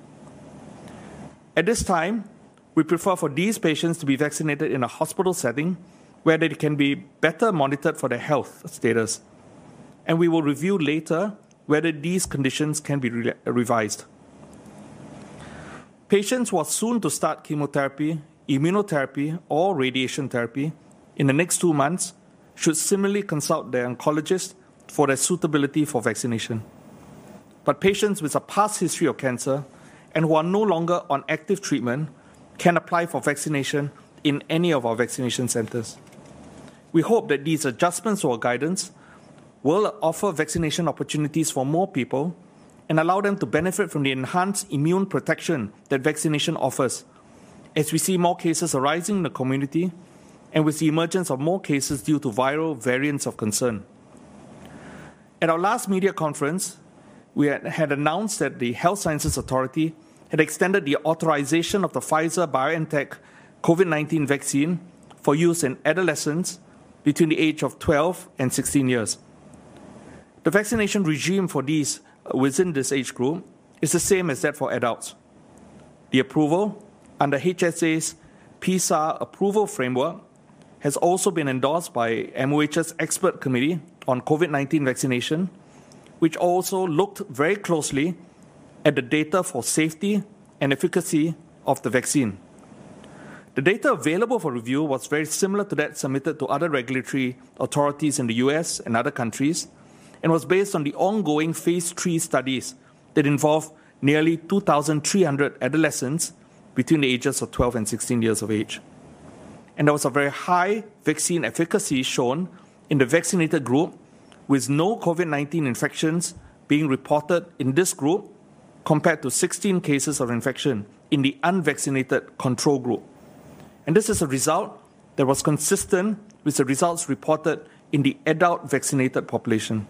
At this time, we prefer for these patients to be vaccinated in a hospital setting where they can be better monitored for their health status. And we will review later whether these conditions can be re- revised. Patients who are soon to start chemotherapy, immunotherapy, or radiation therapy in the next two months should similarly consult their oncologist for their suitability for vaccination. But patients with a past history of cancer and who are no longer on active treatment can apply for vaccination in any of our vaccination centers. We hope that these adjustments to our guidance will offer vaccination opportunities for more people and allow them to benefit from the enhanced immune protection that vaccination offers, as we see more cases arising in the community and with the emergence of more cases due to viral variants of concern. At our last media conference, we had announced that the Health Sciences Authority had extended the authorization of the Pfizer-BioNTech COVID nineteen vaccine for use in adolescents between the age of twelve and sixteen years. The vaccination regime for these within this age group is the same as that for adults. The approval under H S A's P S A R approval framework has also been endorsed by M O H's expert committee on COVID nineteen vaccination, which also looked very closely at the data for safety and efficacy of the vaccine. The data available for review was very similar to that submitted to other regulatory authorities in the U S and other countries, and was based on the ongoing phase three studies that involve nearly two thousand three hundred adolescents between the ages of twelve and sixteen years of age. And there was a very high vaccine efficacy shown in the vaccinated group, with no COVID nineteen infections being reported in this group compared to sixteen cases of infection in the unvaccinated control group. And this is a result that was consistent with the results reported in the adult vaccinated population.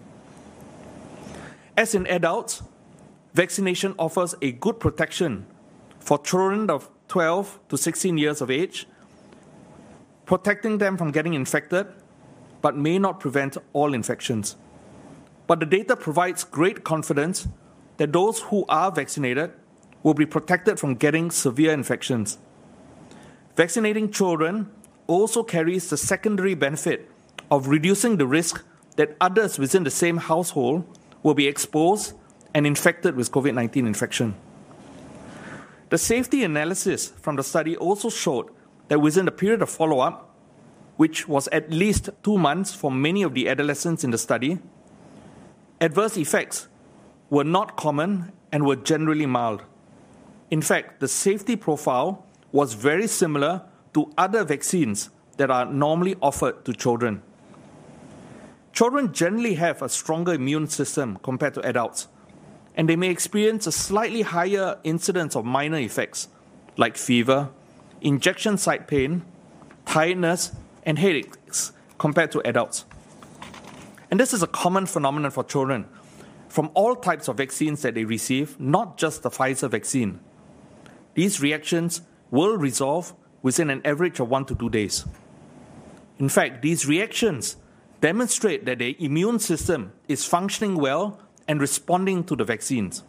As in adults, vaccination offers a good protection for children of twelve to sixteen years of age, protecting them from getting infected, but may not prevent all infections. But the data provides great confidence that those who are vaccinated will be protected from getting severe infections. Vaccinating children also carries the secondary benefit of reducing the risk that others within the same household will be exposed and infected with COVID nineteen infection. The safety analysis from the study also showed that within the period of follow-up, which was at least two months for many of the adolescents in the study, adverse effects were not common and were generally mild. In fact, the safety profile was very similar to other vaccines that are normally offered to children. Children generally have a stronger immune system compared to adults, and they may experience a slightly higher incidence of minor effects like fever, injection site pain, tiredness, and headaches compared to adults. And this is a common phenomenon for children from all types of vaccines that they receive, not just the Pfizer vaccine. These reactions will resolve within an average of one to two days. In fact, these reactions demonstrate that their immune system is functioning well and responding to the vaccines.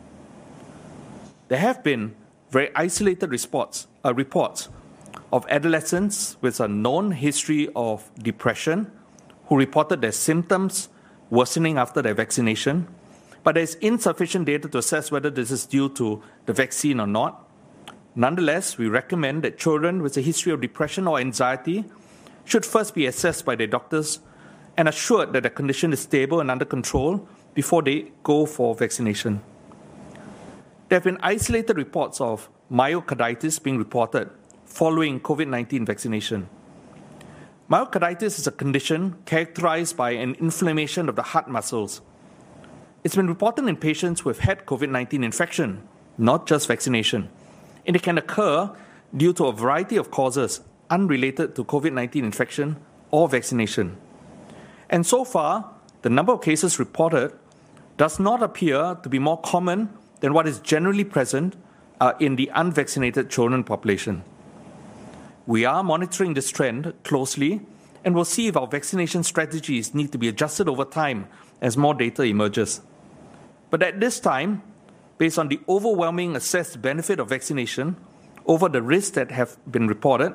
There have been very isolated reports, uh, reports of adolescents with a known history of depression who reported their symptoms worsening after their vaccination, but there is insufficient data to assess whether this is due to the vaccine or not. Nonetheless, we recommend that children with a history of depression or anxiety should first be assessed by their doctors and assured that their condition is stable and under control before they go for vaccination. There have been isolated reports of myocarditis being reported following COVID nineteen vaccination. Myocarditis is a condition characterized by an inflammation of the heart muscles. It's been reported in patients who have had COVID nineteen infection, not just vaccination, and it can occur due to a variety of causes unrelated to COVID nineteen infection or vaccination. And so far, the number of cases reported does not appear to be more common than what is generally present uh, in the unvaccinated children population. We are monitoring this trend closely and will see if our vaccination strategies need to be adjusted over time as more data emerges. But at this time, based on the overwhelming assessed benefit of vaccination over the risks that have been reported,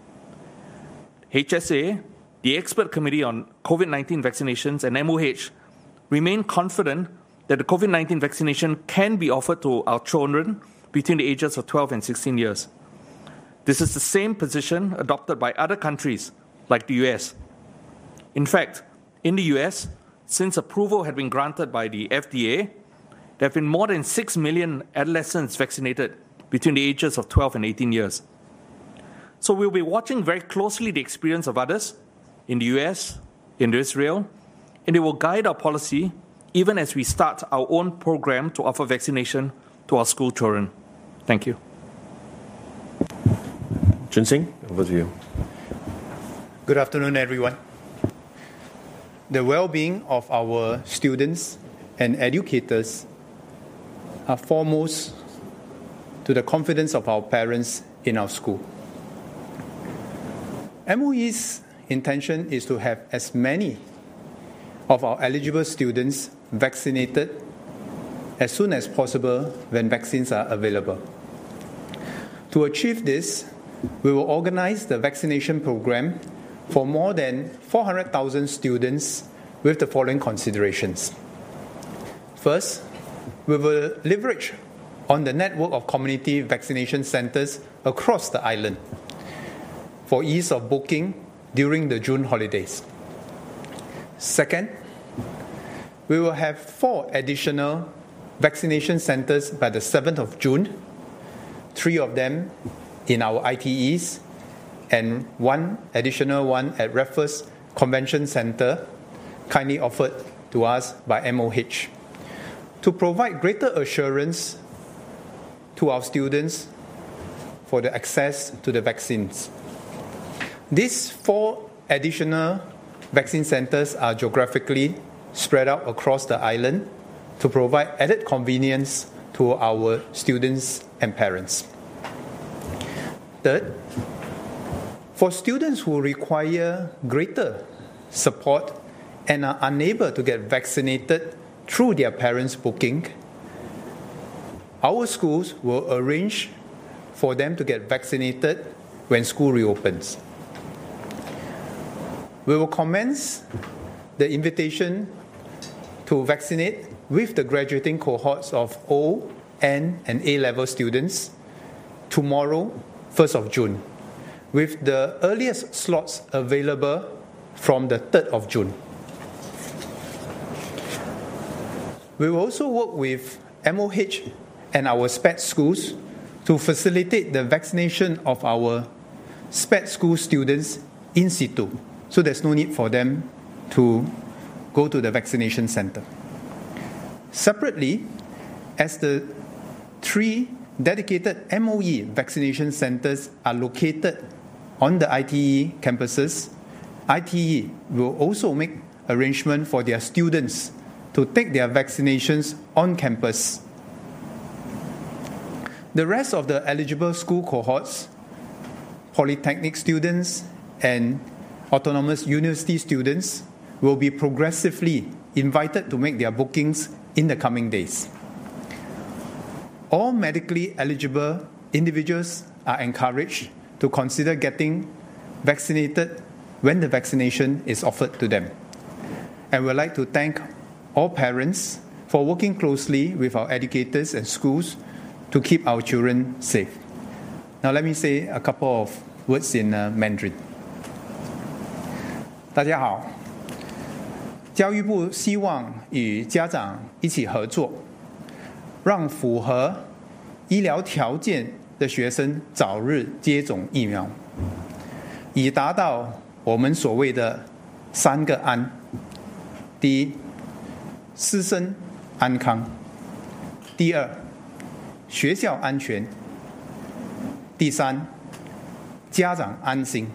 H S A, the Expert Committee on COVID nineteen Vaccinations, and M O H remain confident that the COVID nineteen vaccination can be offered to our children between the ages of twelve and sixteen years. This is the same position adopted by other countries like the U S. In fact, in the U S, since approval had been granted by the F D A, there have been more than six million adolescents vaccinated between the ages of twelve and eighteen years. So we'll be watching very closely the experience of others in the U S, in Israel, and it will guide our policy even as we start our own program to offer vaccination to our school children. Thank you. Chun Sing, over to you. Good afternoon, everyone. The well-being of our students and educators are foremost to the confidence of our parents in our school. M O E's intention is to have as many of our eligible students vaccinated as soon as possible when vaccines are available. To achieve this, we will organize the vaccination program for more than four hundred thousand students with the following considerations. First, we will leverage on the network of community vaccination centers across the island for ease of booking during the June holidays. Second, we will have four additional vaccination centers by the seventh of June, three of them in our I T Es, and one additional one at Raffles Convention Center, kindly offered to us by M O H, to provide greater assurance to our students for the access to the vaccines. These four additional vaccine centers are geographically spread out across the island to provide added convenience to our students and parents. Third, for students who require greater support and are unable to get vaccinated through their parents' booking, our schools will arrange for them to get vaccinated when school reopens. We will commence the invitation to vaccinate with the graduating cohorts of O, N, and A-level students tomorrow, first of June, with the earliest slots available from the third of June. We will also work with M O H and our S P E D schools to facilitate the vaccination of our S P E D school students in situ, so there's no need for them to go to the vaccination center. Separately, as the three dedicated M O E vaccination centers are located on the I T E campuses, I T E will also make arrangements for their students to take their vaccinations on campus. The rest of the eligible school cohorts, polytechnic students and autonomous university students, will be progressively invited to make their bookings in the coming days. All medically eligible individuals are encouraged to consider getting vaccinated when the vaccination is offered to them. And we'd like to thank all parents for working closely with our educators and schools to keep our children safe. Now let me say a couple of words in uh, Mandarin. 大家好，教育部希望与家长一起合作，让符合医疗条件的学生早日接种疫苗，以达到我们所谓的三个安：第一，师生安康；第二，学校安全；第三，家长安心。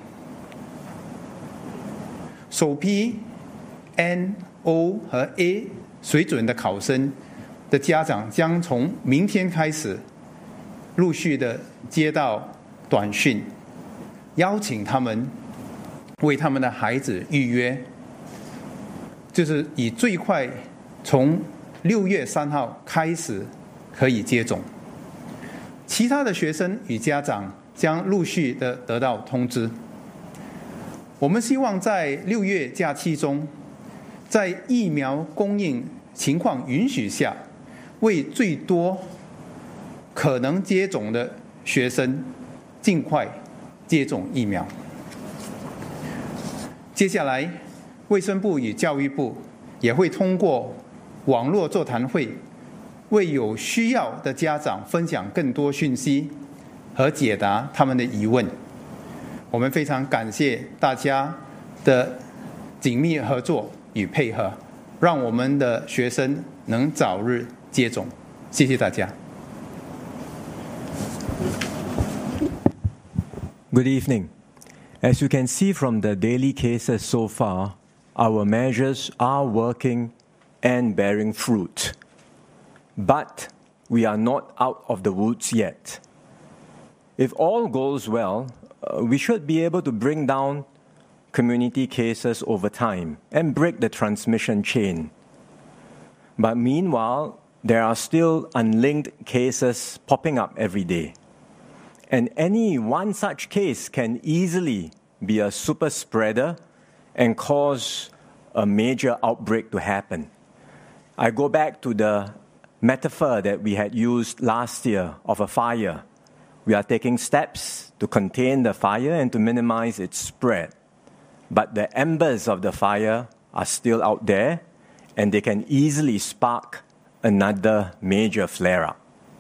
首批 N、O 和 A 水准的考生的家长将从明天开始陆续的接到短讯，邀请他们为他们的孩子预约，就是以最快从六月三号开始可以接种。其他的学生与家长将陆续的得到通知。我们希望在六月假期中，在疫苗供应情况允许下，为最多可能接种的学生尽快接种疫苗。接下来，卫生部与教育部也会通过网络座谈会，为有需要的家长分享更多讯息和解答他们的疑问。我们非常感谢大家的紧密合作与配合，让我们的学生能早日接种。谢谢大家。 Good evening. As you can see from the daily cases so far, our measures are working and bearing fruit. But we are not out of the woods yet. If all goes well, uh, we should be able to bring down community cases over time and break the transmission chain. But meanwhile, there are still unlinked cases popping up every day. And any one such case can easily be a super spreader and cause a major outbreak to happen. I go back to the metaphor that we had used last year of a fire. We are taking steps to contain the fire and to minimize its spread. But the embers of the fire are still out there, and they can easily spark another major flare-up.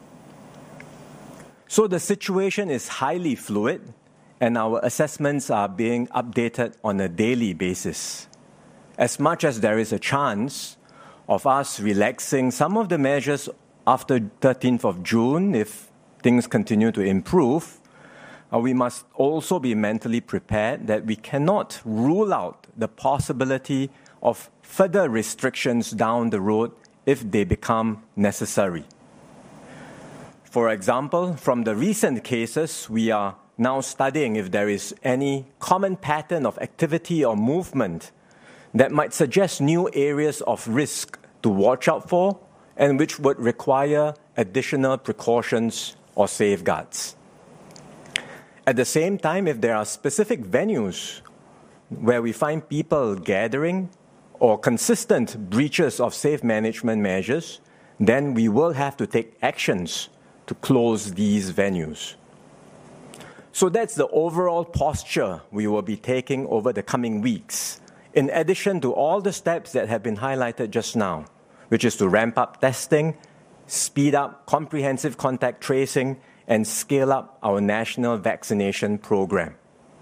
So the situation is highly fluid, and our assessments are being updated on a daily basis. As much as there is a chance of us relaxing some of the measures after thirteenth of June, if things continue to improve, uh, we must also be mentally prepared that we cannot rule out the possibility of further restrictions down the road if they become necessary. For example, from the recent cases, we are now studying if there is any common pattern of activity or movement that might suggest new areas of risk to watch out for and which would require additional precautions or safeguards. At the same time, if there are specific venues where we find people gathering or consistent breaches of safe management measures, then we will have to take actions to close these venues. So that's the overall posture we will be taking over the coming weeks, in addition to all the steps that have been highlighted just now, which is to ramp up testing, speed up comprehensive contact tracing, and scale up our national vaccination program.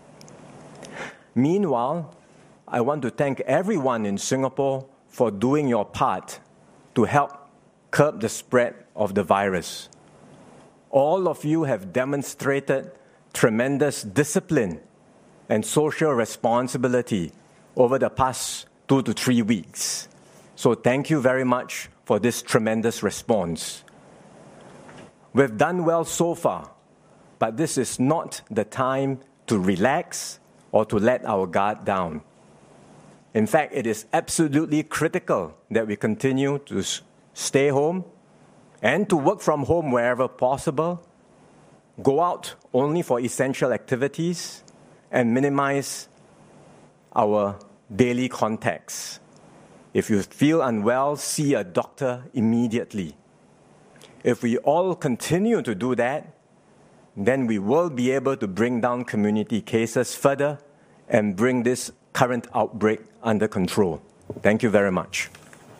Meanwhile, I want to thank everyone in Singapore for doing your part to help curb the spread of the virus. All of you have demonstrated tremendous discipline and social responsibility over the past two to three weeks. So thank you very much for this tremendous response. We've done well so far, but this is not the time to relax or to let our guard down. In fact, it is absolutely critical that we continue to stay home and to work from home wherever possible, go out only for essential activities, and minimize our daily contacts. If you feel unwell, see a doctor immediately. If we all continue to do that, then we will be able to bring down community cases further and bring this current outbreak under control. Thank you very much.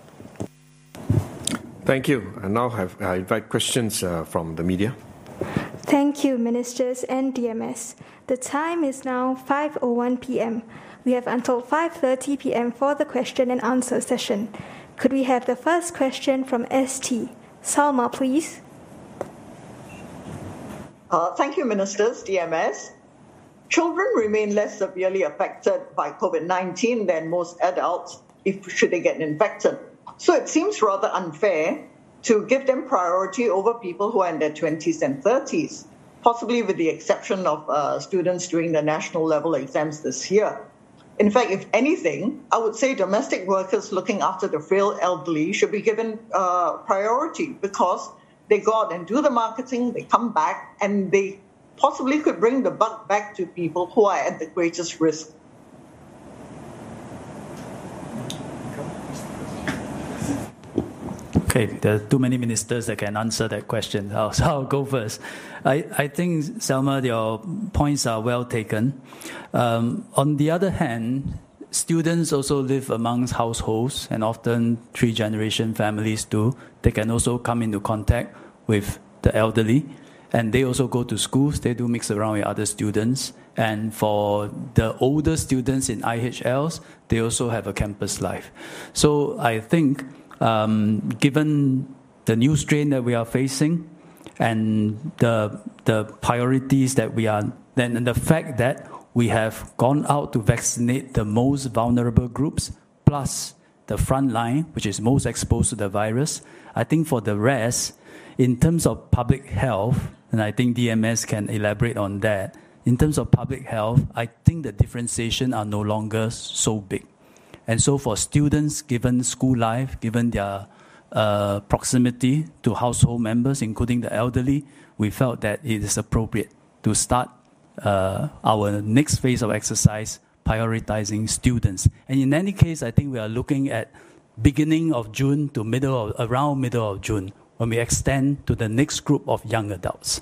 Thank you. I now have I invite questions uh, from the media. Thank you, Ministers and D M S. The time is now five oh one p.m. We have until five thirty p.m. for the question and answer session. Could we have the first question from S T? Salma, please. Uh, thank you, Ministers, D M S. Children remain less severely affected by COVID nineteen than most adults if should they get infected. So it seems rather unfair to give them priority over people who are in their twenties and thirties, possibly with the exception of uh, students doing the national level exams this year. In fact, if anything, I would say domestic workers looking after the frail elderly should be given uh, priority because they go out and do the marketing, they come back, and they possibly could bring the bug back to people who are at the greatest risk. Okay, there are too many ministers that can answer that question, so I'll go first. I, I think, Selma, your points are well taken. Um, on the other hand, students also live amongst households, and often three-generation families do. They can also come into contact with the elderly, and they also go to schools. They do mix around with other students. And for the older students in I H Ls, they also have a campus life. So I think Um, given the new strain that we are facing and the the priorities that we are, then and the fact that we have gone out to vaccinate the most vulnerable groups, plus the front line, which is most exposed to the virus, I think for the rest, in terms of public health, and I think D M S can elaborate on that, in terms of public health, I think the differentiation are no longer so big. And so for students, given school life, given their uh, proximity to household members, including the elderly, we felt that it is appropriate to start uh, our next phase of exercise prioritizing students. And in any case, I think we are looking at beginning of June to middle of, around middle of June, when we extend to the next group of young adults.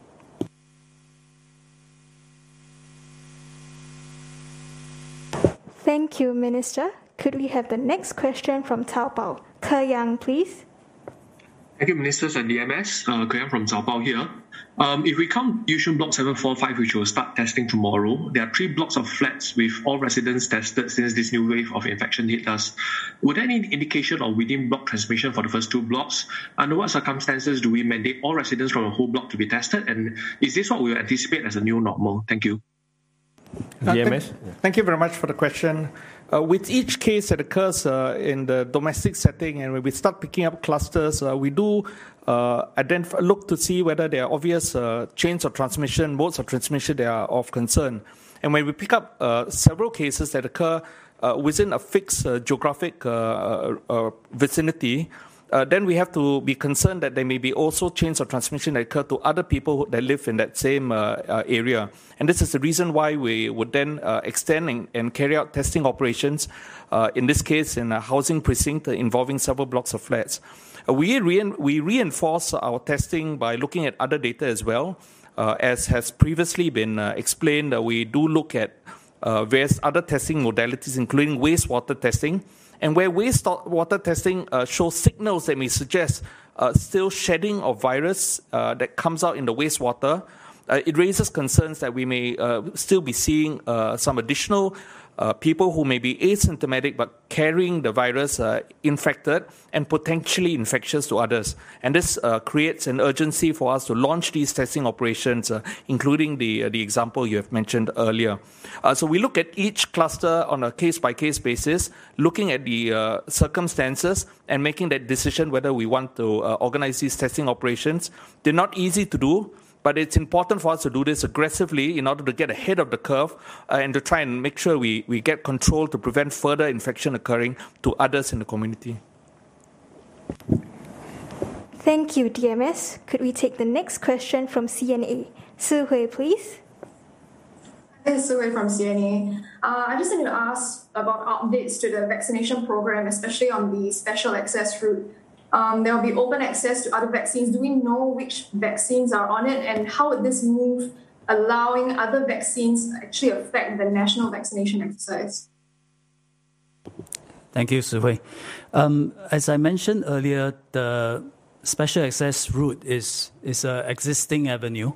Thank you, Minister. Could we have the next question from Taobao? Ke Yang, please. Thank you, Ministers and D M S. Uh, Ke Yang from Taobao here. Um, if we count Yishun Block seven four five, which will start testing tomorrow, there are three blocks of flats with all residents tested since this new wave of infection hit us. Would there any indication of within-block transmission for the first two blocks? Under what circumstances do we mandate all residents from a whole block to be tested? And is this what we anticipate as a new normal? Thank you. Uh, thank, thank you very much for the question. Uh, with each case that occurs uh, in the domestic setting, and when we start picking up clusters, uh, we do uh, identify, look to see whether there are obvious uh, chains of transmission, modes of transmission that are of concern. And when we pick up uh, several cases that occur uh, within a fixed uh, geographic uh, uh, vicinity, Uh, then we have to be concerned that there may be also chains of transmission that occur to other people that live in that same uh, uh, area. And this is the reason why we would then uh, extend and, and carry out testing operations, uh, in this case in a housing precinct involving several blocks of flats. Uh, we, re- we reinforce our testing by looking at other data as well. Uh, as has previously been uh, explained, uh, we do look at uh, various other testing modalities, including wastewater testing. And where wastewater testing uh, shows signals that may suggest uh, still shedding of virus uh, that comes out in the wastewater, uh, it raises concerns that we may uh, still be seeing uh, some additional Uh, people who may be asymptomatic but carrying the virus uh, infected and potentially infectious to others. And this uh, creates an urgency for us to launch these testing operations, uh, including the, uh, the example you have mentioned earlier. Uh, so we look at each cluster on a case-by-case basis, looking at the uh, circumstances and making that decision whether we want to uh, organize these testing operations. They're not easy to do, but it's important for us to do this aggressively in order to get ahead of the curve uh, and to try and make sure we, we get control to prevent further infection occurring to others in the community. Thank you, D M S. Could we take the next question from C N A? Su Hui, please. This is Su Hui from C N A. Uh, I just wanted to ask about updates to the vaccination program, especially on the special access route. Um, there will be open access to other vaccines. Do we know which vaccines are on it, and how would this move allowing other vaccines actually affect the national vaccination exercise? Thank you, Su Hui. Um, as I mentioned earlier, the special access route is is an existing avenue,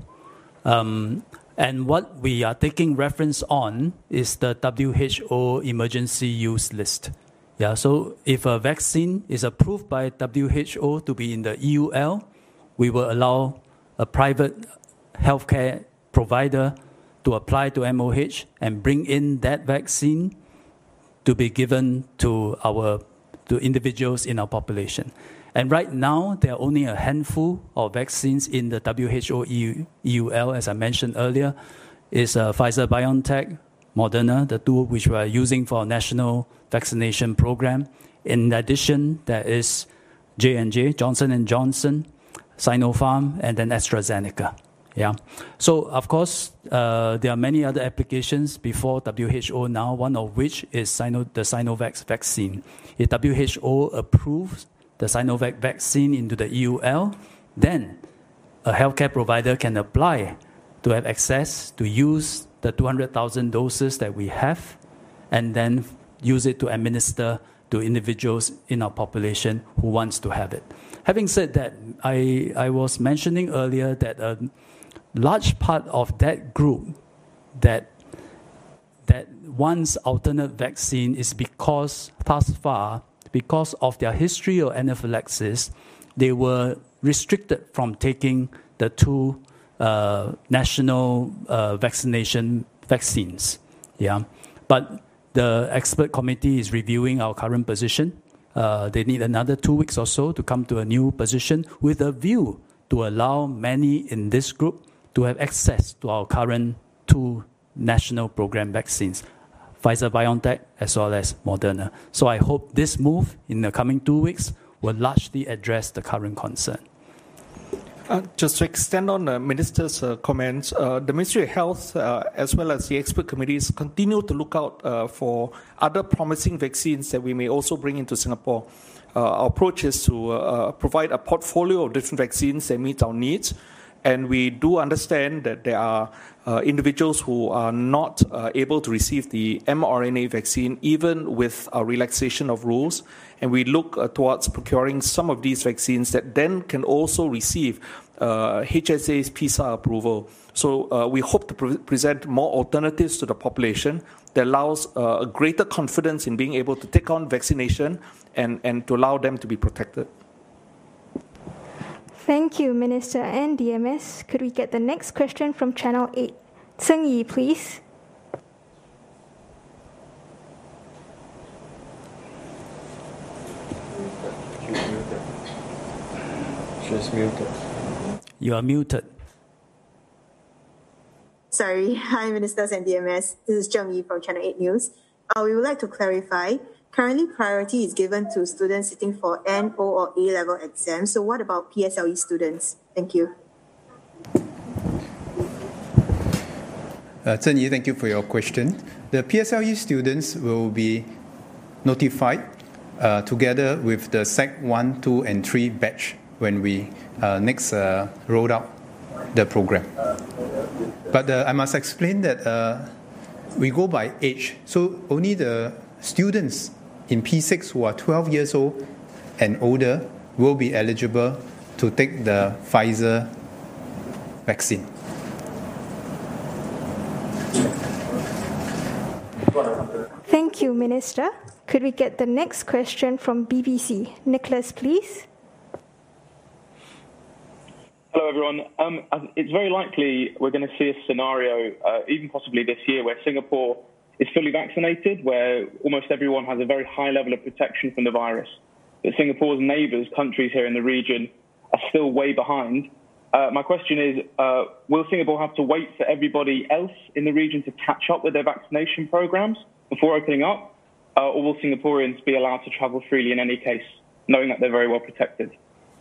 um, and what we are taking reference on is the W H O emergency use list. Yeah, so if a vaccine is approved by W H O to be in the E U L, we will allow a private healthcare provider to apply to M O H and bring in that vaccine to be given to our to individuals in our population. And right now, there are only a handful of vaccines in the W H O E U L, as I mentioned earlier, is uh, Pfizer-BioNTech, Moderna, the two which we are using for our national vaccination program. In addition, there is J and J, Johnson and Johnson, Sinopharm, and then AstraZeneca. Yeah. So, of course, uh, there are many other applications before W H O now, one of which is Sino, the Sinovac vaccine. If W H O approves the Sinovac vaccine into the E U L, then a healthcare provider can apply to have access to use the two hundred thousand doses that we have and then use it to administer to individuals in our population who wants to have it. Having said that, I, I was mentioning earlier that a large part of that group that that wants alternate vaccine is because thus far, because of their history of anaphylaxis, they were restricted from taking the two uh, national uh, vaccination vaccines. Yeah, but the expert committee is reviewing our current position. Uh, they need another two weeks or so to come to a new position with a view to allow many in this group to have access to our current two national program vaccines, Pfizer-BioNTech as well as Moderna. So I hope this move in the coming two weeks will largely address the current concern. Uh, just to extend on the Minister's uh, comments, uh, the Ministry of Health uh, as well as the expert committees continue to look out uh, for other promising vaccines that we may also bring into Singapore. Uh, our approach is to uh, provide a portfolio of different vaccines that meet our needs. And we do understand that there are uh, individuals who are not uh, able to receive the mRNA vaccine, even with a relaxation of rules. And we look uh, towards procuring some of these vaccines that then can also receive uh, H S A's PISA approval. So uh, we hope to pre- present more alternatives to the population that allows uh, a greater confidence in being able to take on vaccination and, and to allow them to be protected. Thank you, Minister and D M S. Could we get the next question from Channel eight? Tseng Yi, please. She's muted. You are muted. Sorry. Hi, Ministers and D M S. This is Zheng Yi from Channel eight News. Uh, we would like to clarify. Currently, priority is given to students sitting for N O or A-level exams. So what about P S L E students? Thank you. Uh, Zheng Yi, thank you for your question. The P S L E students will be notified uh, together with the S E C one, two, and three batch when we uh, next uh, rolled out the program. But uh, I must explain that uh, we go by age. So only the students in P six who are twelve years old and older will be eligible to take the Pfizer vaccine. Thank you, Minister. Could we get the next question from B B C? Nicholas, please. Hello, everyone. Um, it's very likely we're going to see a scenario, uh, even possibly this year, where Singapore is fully vaccinated, where almost everyone has a very high level of protection from the virus. But Singapore's neighbours, countries here in the region, are still way behind. Uh, my question is, uh, will Singapore have to wait for everybody else in the region to catch up with their vaccination programs before opening up? Uh, or will Singaporeans be allowed to travel freely in any case, knowing that they're very well protected?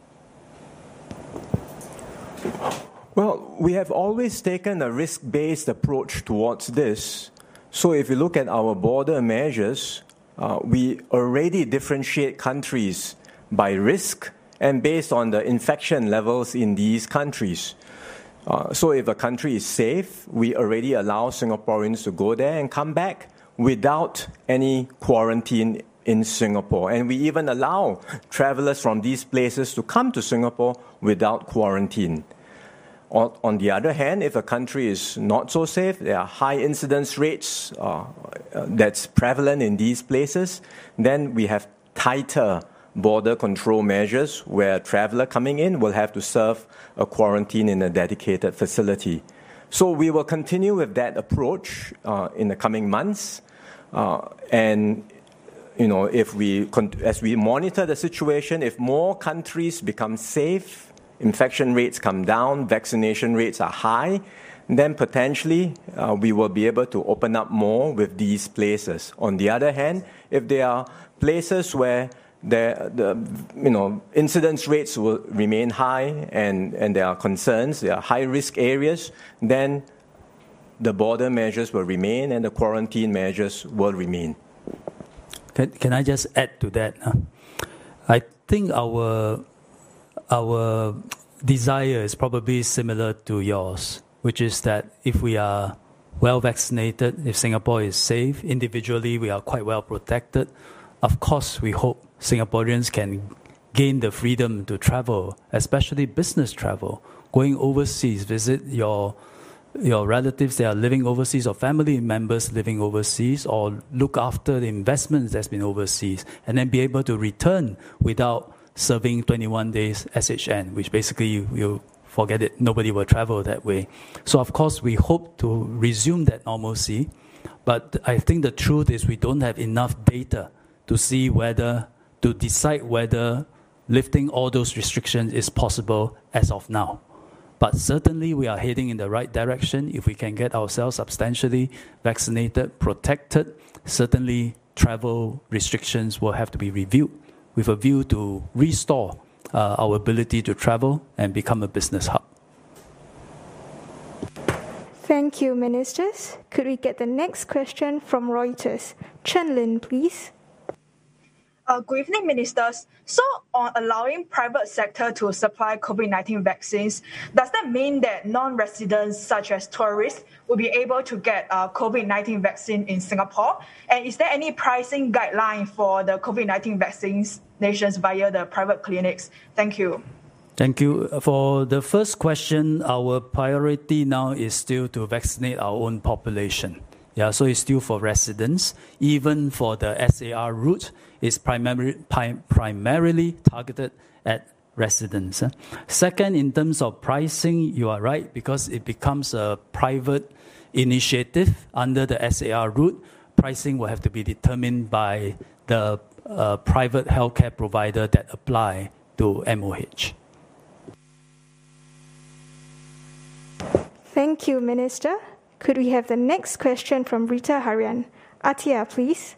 Well, we have always taken a risk-based approach towards this. So if you look at our border measures, uh, we already differentiate countries by risk and based on the infection levels in these countries. Uh, so if a country is safe, we already allow Singaporeans to go there and come back without any quarantine in Singapore. And we even allow travelers from these places to come to Singapore without quarantine. On, on the other hand, if a country is not so safe, there are high incidence rates uh, that's prevalent in these places, then we have tighter border control measures where a traveler coming in will have to serve a quarantine in a dedicated facility. So we will continue with that approach uh, in the coming months. Uh, and, you know, if we, as we monitor the situation, if more countries become safe, infection rates come down, vaccination rates are high, then potentially uh, we will be able to open up more with these places. On the other hand, if there are places where the, the you know, incidence rates will remain high and, and there are concerns, there are high-risk areas, then the border measures will remain and the quarantine measures will remain. Can, can I just add to that? Huh? I think our our desire is probably similar to yours, which is that if we are well vaccinated, if Singapore is safe, individually we are quite well protected, of course we hope Singaporeans can gain the freedom to travel, especially business travel, going overseas, visit your your relatives that are living overseas or family members living overseas, or look after the investments that's been overseas, and then be able to return without serving twenty-one days S H N, which basically you, you forget it, nobody will travel that way. So of course we hope to resume that normalcy, but I think the truth is we don't have enough data to see whether, to decide whether lifting all those restrictions is possible as of now. But certainly we are heading in the right direction. If we can get ourselves substantially vaccinated, protected, certainly travel restrictions will have to be reviewed with a view to restore uh, our ability to travel and become a business hub. Thank you, Ministers. Could we get the next question from Reuters? Chen Lin, please. Uh, good evening, Ministers. So, on allowing private sector to supply COVID nineteen vaccines, does that mean that non-residents such as tourists will be able to get uh, COVID nineteen vaccine in Singapore? And is there any pricing guideline for the COVID nineteen vaccines nations via the private clinics? Thank you. Thank you. For the first question, our priority now is still to vaccinate our own population. Yeah, so it's still for residents. Even for the S A R route, it's primary, pri- primarily targeted at residents. Second, in terms of pricing, you are right, because it becomes a private initiative under the S A R route. Pricing will have to be determined by the uh, private healthcare provider that apply to M O H. Thank you, Minister. Could we have the next question from Rita Harian? Atia, please.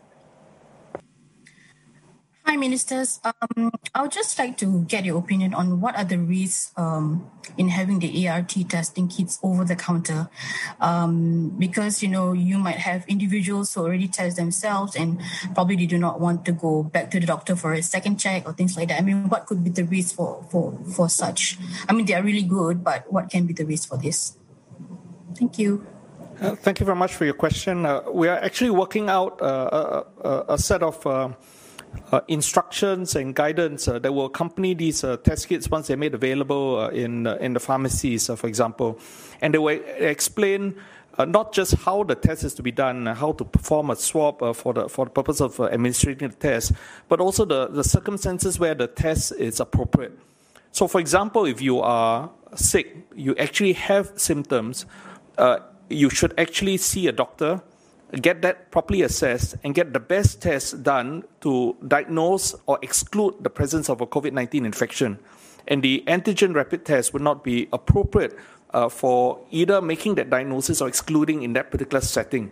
Hi, Ministers. Um, I would just like to get your opinion on what are the risks um, in having the A R T testing kits over the counter. Um, because, you know, you might have individuals who already test themselves and probably they do not want to go back to the doctor for a second check or things like that. I mean, what could be the risk for, for, for such? I mean, they are really good, but what can be the risk for this? Thank you. Uh, thank you very much for your question. Uh, we are actually working out uh, a, a set of uh, uh, instructions and guidance uh, that will accompany these uh, test kits once they're made available uh, in uh, in the pharmacies, uh, for example, and they will explain uh, not just how the test is to be done, uh, how to perform a swab uh, for the for the purpose of uh, administering the test, but also the, the circumstances where the test is appropriate. So, for example, if you are sick, you actually have symptoms, uh, you should actually see a doctor, get that properly assessed, and get the best test done to diagnose or exclude the presence of a COVID nineteen infection. And the antigen rapid test would not be appropriate uh, for either making that diagnosis or excluding in that particular setting.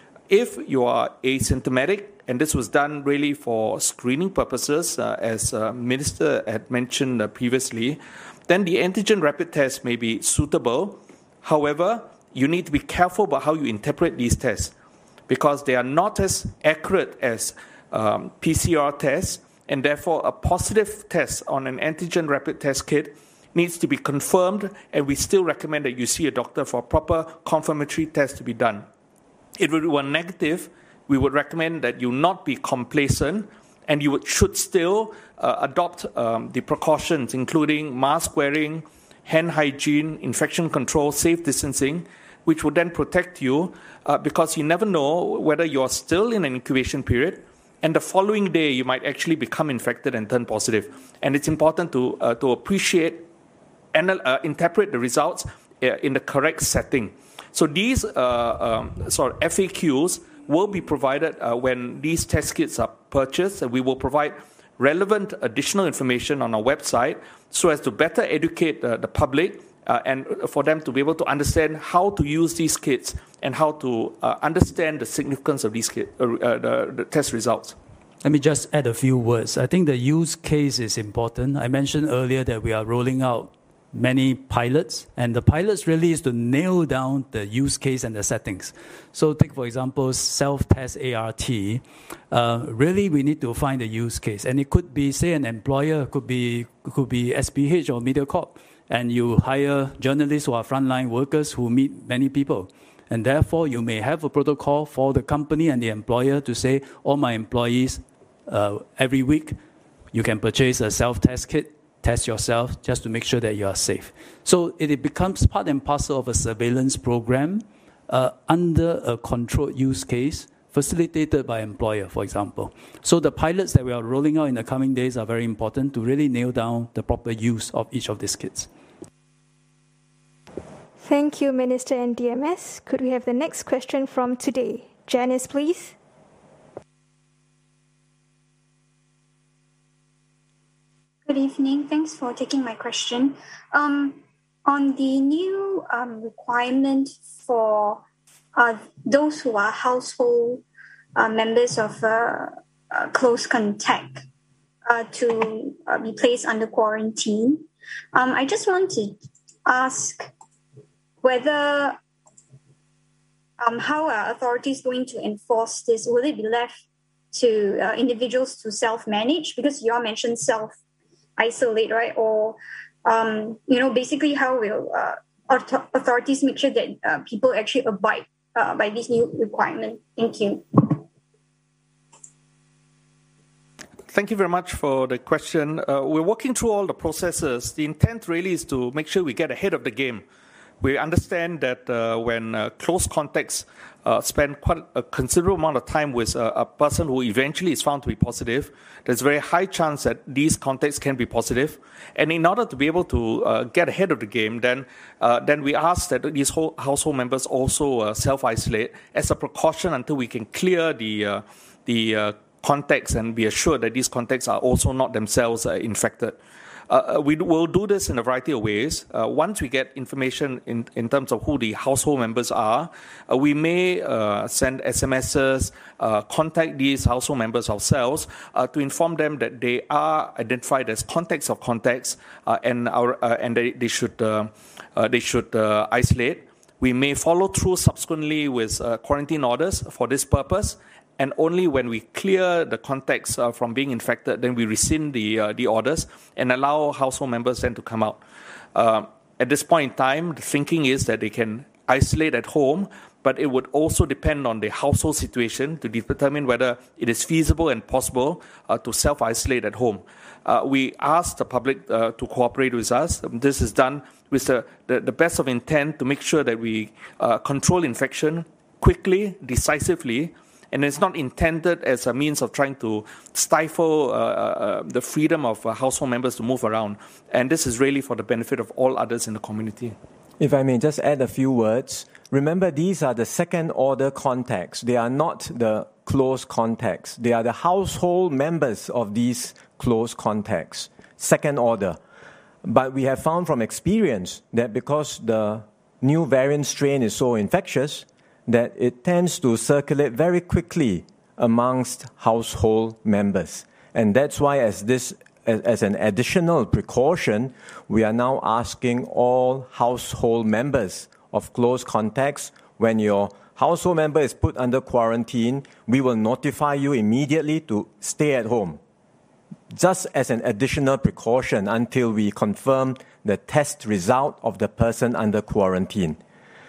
If you are asymptomatic, and this was done really for screening purposes, uh, as uh, Minister had mentioned uh, previously, then the antigen rapid test may be suitable. However, you need to be careful about how you interpret these tests, because they are not as accurate as um, P C R tests, and therefore a positive test on an antigen rapid test kit needs to be confirmed, and we still recommend that you see a doctor for a proper confirmatory test to be done. If it were negative, we would recommend that you not be complacent, and you would, should still uh, adopt um, the precautions, including mask wearing, hand hygiene, infection control, safe distancing, which would then protect you uh, because you never know whether you're still in an incubation period, and the following day you might actually become infected and turn positive. And it's important to, uh, to appreciate and uh, interpret the results uh, in the correct setting. So these uh, um, sort of F A Qs will be provided uh, when these test kits are purchased, and we will provide relevant additional information on our website so as to better educate uh, the public uh, and for them to be able to understand how to use these kits and how to uh, understand the significance of these kit, uh, uh, the, the test results. Let me just add a few words. I think the use case is important. I mentioned earlier that we are rolling out many pilots, and the pilots really is to nail down the use case and the settings. So take, for example, self-test A R T. Uh, really, we need to find the use case. And it could be, say, an employer, could be could be S P H or MediaCorp, and you hire journalists who are frontline workers who meet many people. And therefore, you may have a protocol for the company and the employer to say, all my employees, uh, every week, you can purchase a self-test kit, test yourself just to make sure that you are safe. So it becomes part and parcel of a surveillance program uh, under a controlled use case facilitated by employer, for example. So the pilots that we are rolling out in the coming days are very important to really nail down the proper use of each of these kits. Thank you, Minister and D M S. Could we have the next question from today? Janice, please. Good evening. Thanks for taking my question. Um, on the new um, requirement for uh, those who are household uh, members of uh, uh, close contact uh, to uh, be placed under quarantine, um, I just want to ask whether um, how are authorities going to enforce this? Will it be left to uh, individuals to self-manage? Because you all mentioned self isolate, right? Or, um, you know, basically how will uh, authorities make sure that uh, people actually abide uh, by this new requirement? Thank you. Thank you very much for the question. Uh, we're working through all the processes. The intent really is to make sure we get ahead of the game. We understand that uh, when uh, close contacts uh, spend quite a considerable amount of time with uh, a person who eventually is found to be positive, there's a very high chance that these contacts can be positive. And in order to be able to uh, get ahead of the game, then uh, then we ask that these whole household members also uh, self-isolate as a precaution until we can clear the uh, the uh, contacts and be assured that these contacts are also not themselves uh, infected. Uh, we will do this in a variety of ways. Uh, once we get information in, in terms of who the household members are, uh, we may uh, send S M Ses, uh, contact these household members ourselves uh, to inform them that they are identified as contacts of contacts uh, and our uh, and they, they should uh, uh, they should uh, isolate. We may follow through subsequently with uh, quarantine orders for this purpose. And only when we clear the contacts uh, from being infected, then we rescind the uh, the orders and allow household members then to come out. Uh, at this point in time, the thinking is that they can isolate at home, but it would also depend on the household situation to determine whether it is feasible and possible uh, to self-isolate at home. Uh, we ask the public uh, to cooperate with us. This is done with the, the, the best of intent to make sure that we uh, control infection quickly, decisively, and it's not intended as a means of trying to stifle uh, uh, the freedom of uh, household members to move around. And this is really for the benefit of all others in the community. If I may just add a few words. Remember, these are the second-order contacts. They are not the close contacts. They are the household members of these close contacts, second order. But we have found from experience that because the new variant strain is so infectious, that it tends to circulate very quickly amongst household members. And that's why as this as, as an additional precaution, we are now asking all household members of close contacts, when your household member is put under quarantine, we will notify you immediately to stay at home, just as an additional precaution until we confirm the test result of the person under quarantine.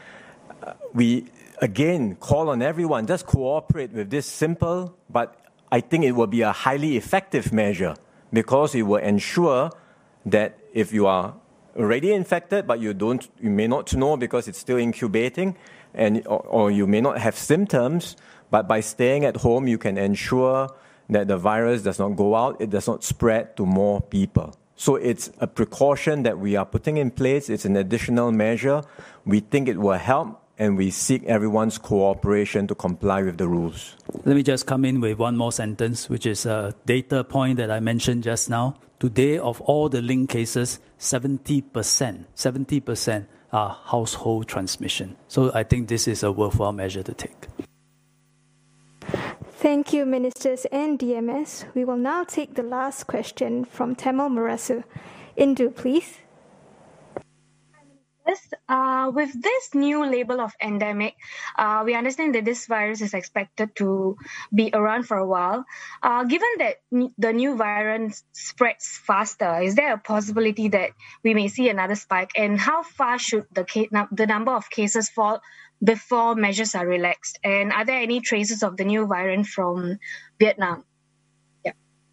Uh, we again call on everyone, just cooperate with this simple, but I think it will be a highly effective measure, because it will ensure that if you are already infected, but you don't, you may not know because it's still incubating, and or, or you may not have symptoms, but by staying at home, you can ensure that the virus does not go out, it does not spread to more people. So it's a precaution that we are putting in place. It's an additional measure. We think it will help, and we seek everyone's cooperation to comply with the rules. Let me just come in with one more sentence, which is a data point that I mentioned just now. Today, of all the linked cases, seventy percent, seventy percent are household transmission. So I think this is a worthwhile measure to take. Thank you, Ministers and D M S. We will now take the last question from Tamil Murasu. Indu, please. Yes, uh, with this new label of endemic, uh, we understand that this virus is expected to be around for a while. Uh, given that n- the new variant spreads faster, is there a possibility that we may see another spike? And how far should the ca- n- the number of cases fall before measures are relaxed? And are there any traces of the new variant from Vietnam? Yeah.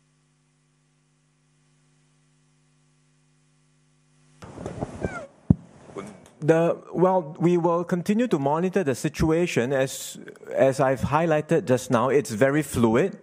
The, well, we will continue to monitor the situation. As, as I've highlighted just now, it's very fluid.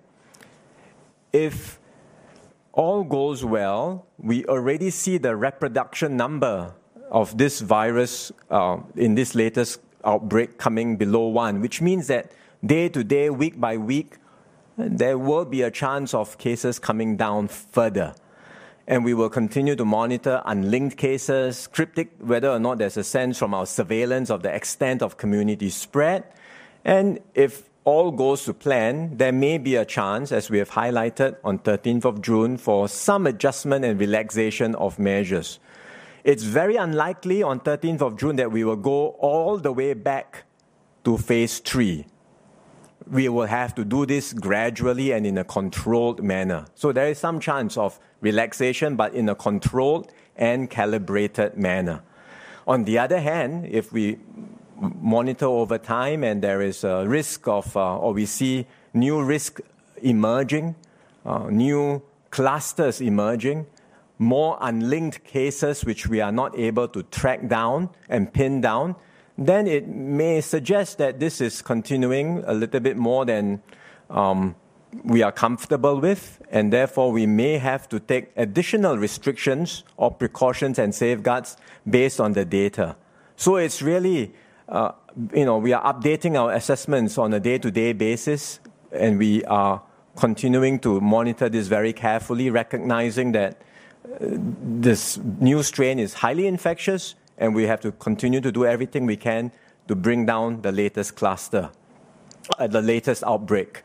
If all goes well, we already see the reproduction number of this virus uh, in this latest outbreak coming below one, which means that day to day, week by week, there will be a chance of cases coming down further. And we will continue to monitor unlinked cases, cryptic, whether or not there's a sense from our surveillance of the extent of community spread. And if all goes to plan, there may be a chance, as we have highlighted on thirteenth of June, for some adjustment and relaxation of measures. It's very unlikely on thirteenth of June that we will go all the way back to phase three. We will have to do this gradually and in a controlled manner. So there is some chance of relaxation, but in a controlled and calibrated manner. On the other hand, if we monitor over time and there is a risk of, uh, or we see new risk emerging, uh, new clusters emerging, more unlinked cases which we are not able to track down and pin down, then it may suggest that this is continuing a little bit more than um, we are comfortable with, and therefore we may have to take additional restrictions or precautions and safeguards based on the data. So it's really, uh, you know, we are updating our assessments on a day-to-day basis, and we are continuing to monitor this very carefully, recognizing that uh, this new strain is highly infectious, and we have to continue to do everything we can to bring down the latest cluster, uh, the latest outbreak.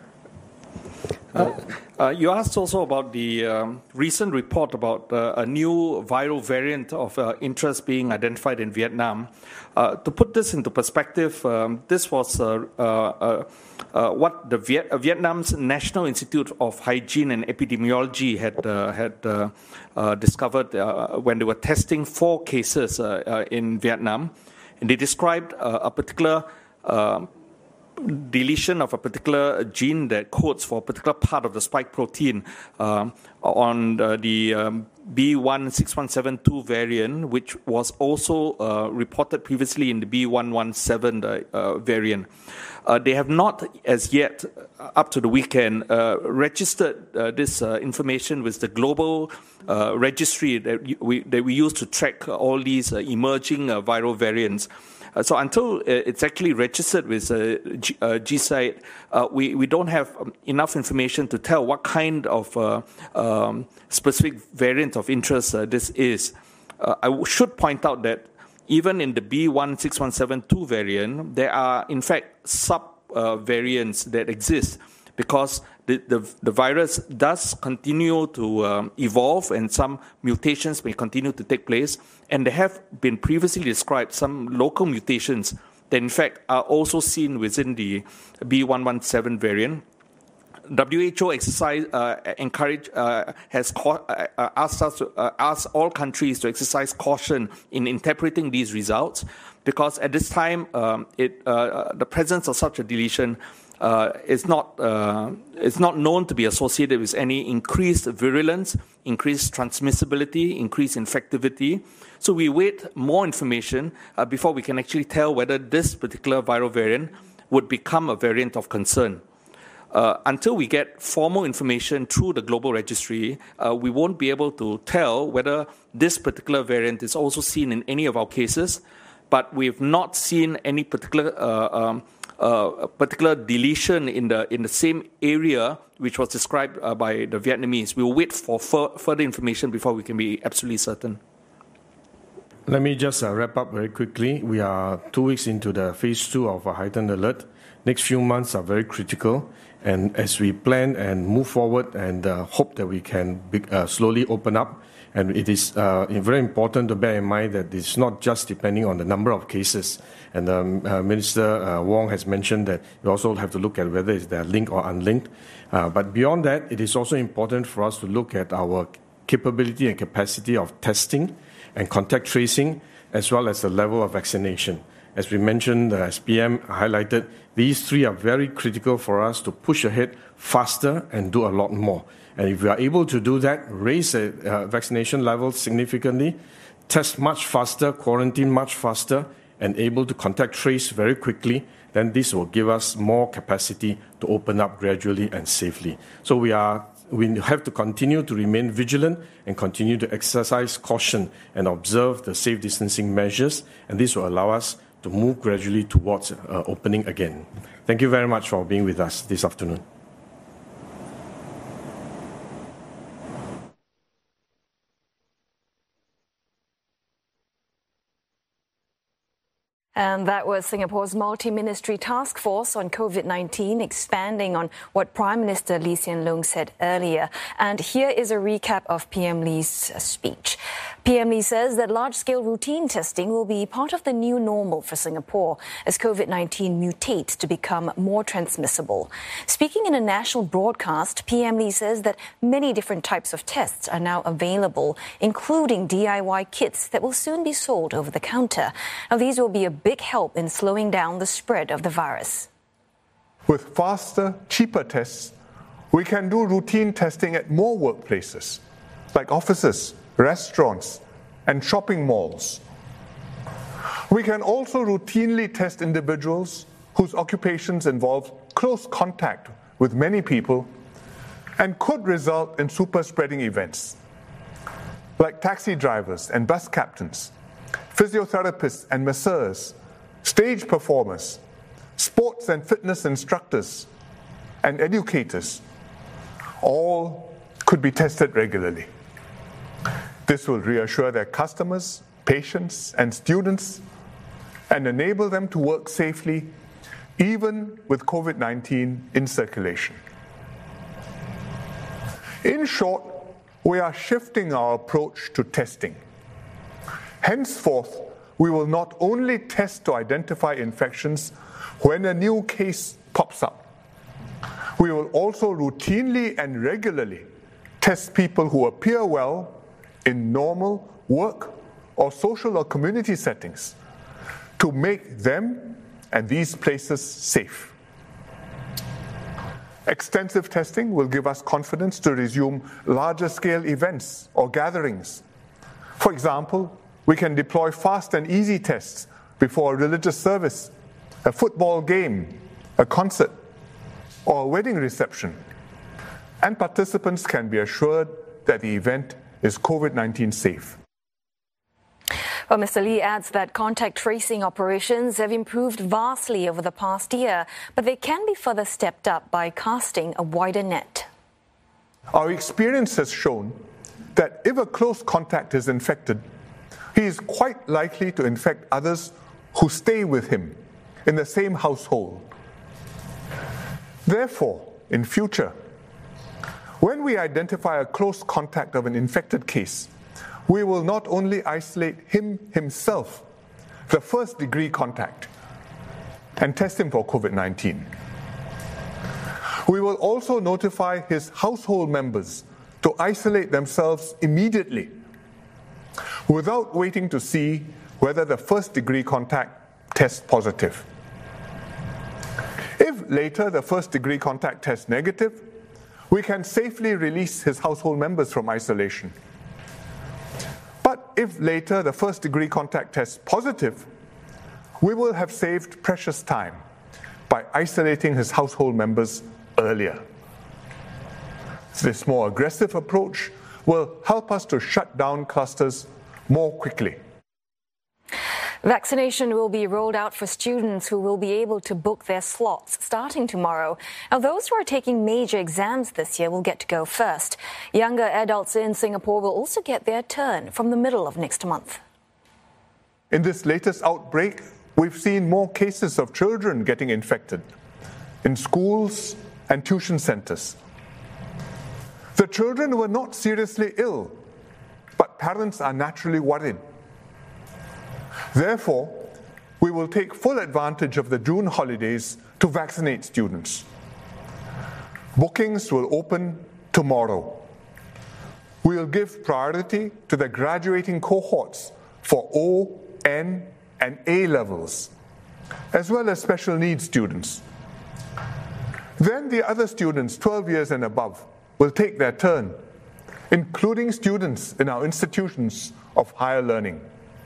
Uh, uh, you asked also about the um, recent report about uh, a new viral variant of uh, interest being identified in Vietnam. Uh, to put this into perspective, um, this was uh, uh, uh, what the Viet- uh, Vietnam's National Institute of Hygiene and Epidemiology had uh, had uh, uh, discovered uh, when they were testing four cases uh, uh, in Vietnam. and they described uh, a particular uh, deletion of a particular gene that codes for a particular part of the spike protein um, on uh, the um, B one six one seven two variant, which was also uh, reported previously in the B one one seven uh, uh, variant. Uh, they have not, as yet, uh, up to the weekend, uh, registered uh, this uh, information with the global uh, registry that we, that we use to track all these uh, emerging uh, viral variants. Uh, so until uh, it's actually registered with uh, G, uh, G S I T E, uh, we, we don't have um, enough information to tell what kind of uh, um, specific variant of interest uh, this is. Uh, I w- should point out that even in the B one six one seven two variant, there are in fact sub-variants uh, that exist because the, the, the virus does continue to um, evolve and some mutations may continue to take place. And there have been previously described some local mutations that in fact are also seen within the B one one seven variant. W H O exercise uh, encourage uh, has co- uh, asked us to, uh, asked all countries to exercise caution in interpreting these results because at this time um, it uh, the presence of such a deletion uh, is not uh, is not known to be associated with any increased virulence, increased transmissibility, increased infectivity. So we wait more information uh, before we can actually tell whether this particular viral variant would become a variant of concern. Uh, until we get formal information through the global registry, uh, we won't be able to tell whether this particular variant is also seen in any of our cases, but we've not seen any particular uh, um, uh, particular deletion in the in the same area which was described uh, by the Vietnamese. We'll wait for fur- further information before we can be absolutely certain. Let me just uh, wrap up very quickly. We are two weeks into the phase two of a heightened alert. Next few months are very critical. And as we plan and move forward and uh, hope that we can be, uh, slowly open up, and it is uh, very important to bear in mind that it's not just depending on the number of cases. And um, uh, Minister uh, Wong has mentioned that you also have to look at whether they're linked or unlinked. Uh, but beyond that, it is also important for us to look at our capability and capacity of testing and contact tracing, as well as the level of vaccination. As we mentioned, the S P M highlighted, these three are very critical for us to push ahead faster and do a lot more. And if we are able to do that, raise the uh, vaccination level significantly, test much faster, quarantine much faster, and able to contact trace very quickly, then this will give us more capacity to open up gradually and safely. So we are we have to continue to remain vigilant and continue to exercise caution and observe the safe distancing measures, and this will allow us to move gradually towards uh, opening again. Thank you very much for being with us this afternoon. And that was Singapore's multi-ministry task force on COVID nineteen, expanding on what Prime Minister Lee Hsien Loong said earlier. And here is a recap of P M Lee's speech. P M Lee says that large-scale routine testing will be part of the new normal for Singapore as COVID nineteen mutates to become more transmissible. Speaking in a national broadcast, P M Lee says that many different types of tests are now available, including D I Y kits that will soon be sold over the counter. Now, these will be a big help in slowing down the spread of the virus. With faster, cheaper tests, we can do routine testing at more workplaces, like offices, restaurants, and shopping malls. We can also routinely test individuals whose occupations involve close contact with many people and could result in super spreading events, like taxi drivers and bus captains, physiotherapists and masseurs, stage performers, sports and fitness instructors, and educators. All could be tested regularly. This will reassure their customers, patients, and students and enable them to work safely, even with COVID nineteen in circulation. In short, we are shifting our approach to testing. Henceforth, we will not only test to identify infections when a new case pops up, we will also routinely and regularly test people who appear well in normal work or social or community settings to make them and these places safe. Extensive testing will give us confidence to resume larger-scale events or gatherings. For example, we can deploy fast and easy tests before a religious service, a football game, a concert, or a wedding reception. And participants can be assured that the event is COVID nineteen safe. Well, Mister Lee adds that contact tracing operations have improved vastly over the past year, but they can be further stepped up by casting a wider net. Our experience has shown that if a close contact is infected, he is quite likely to infect others who stay with him in the same household. Therefore, in future, when we identify a close contact of an infected case, we will not only isolate him himself, the first degree contact, and test him for COVID nineteen. We will also notify his household members to isolate themselves immediately, without waiting to see whether the first degree contact tests positive. If later the first degree contact tests negative, we can safely release his household members from isolation. But if later the first degree contact tests positive, we will have saved precious time by isolating his household members earlier. This more aggressive approach will help us to shut down clusters more quickly. Vaccination will be rolled out for students who will be able to book their slots starting tomorrow. Now, those who are taking major exams this year will get to go first. Younger adults in Singapore will also get their turn from the middle of next month. In this latest outbreak, we've seen more cases of children getting infected in schools and tuition centers. The children were not seriously ill, but parents are naturally worried. Therefore, we will take full advantage of the June holidays to vaccinate students. Bookings will open tomorrow. We will give priority to the graduating cohorts for O, N, and A levels, as well as special needs students. Then the other students, twelve years and above, will take their turn, including students in our institutions of higher learning.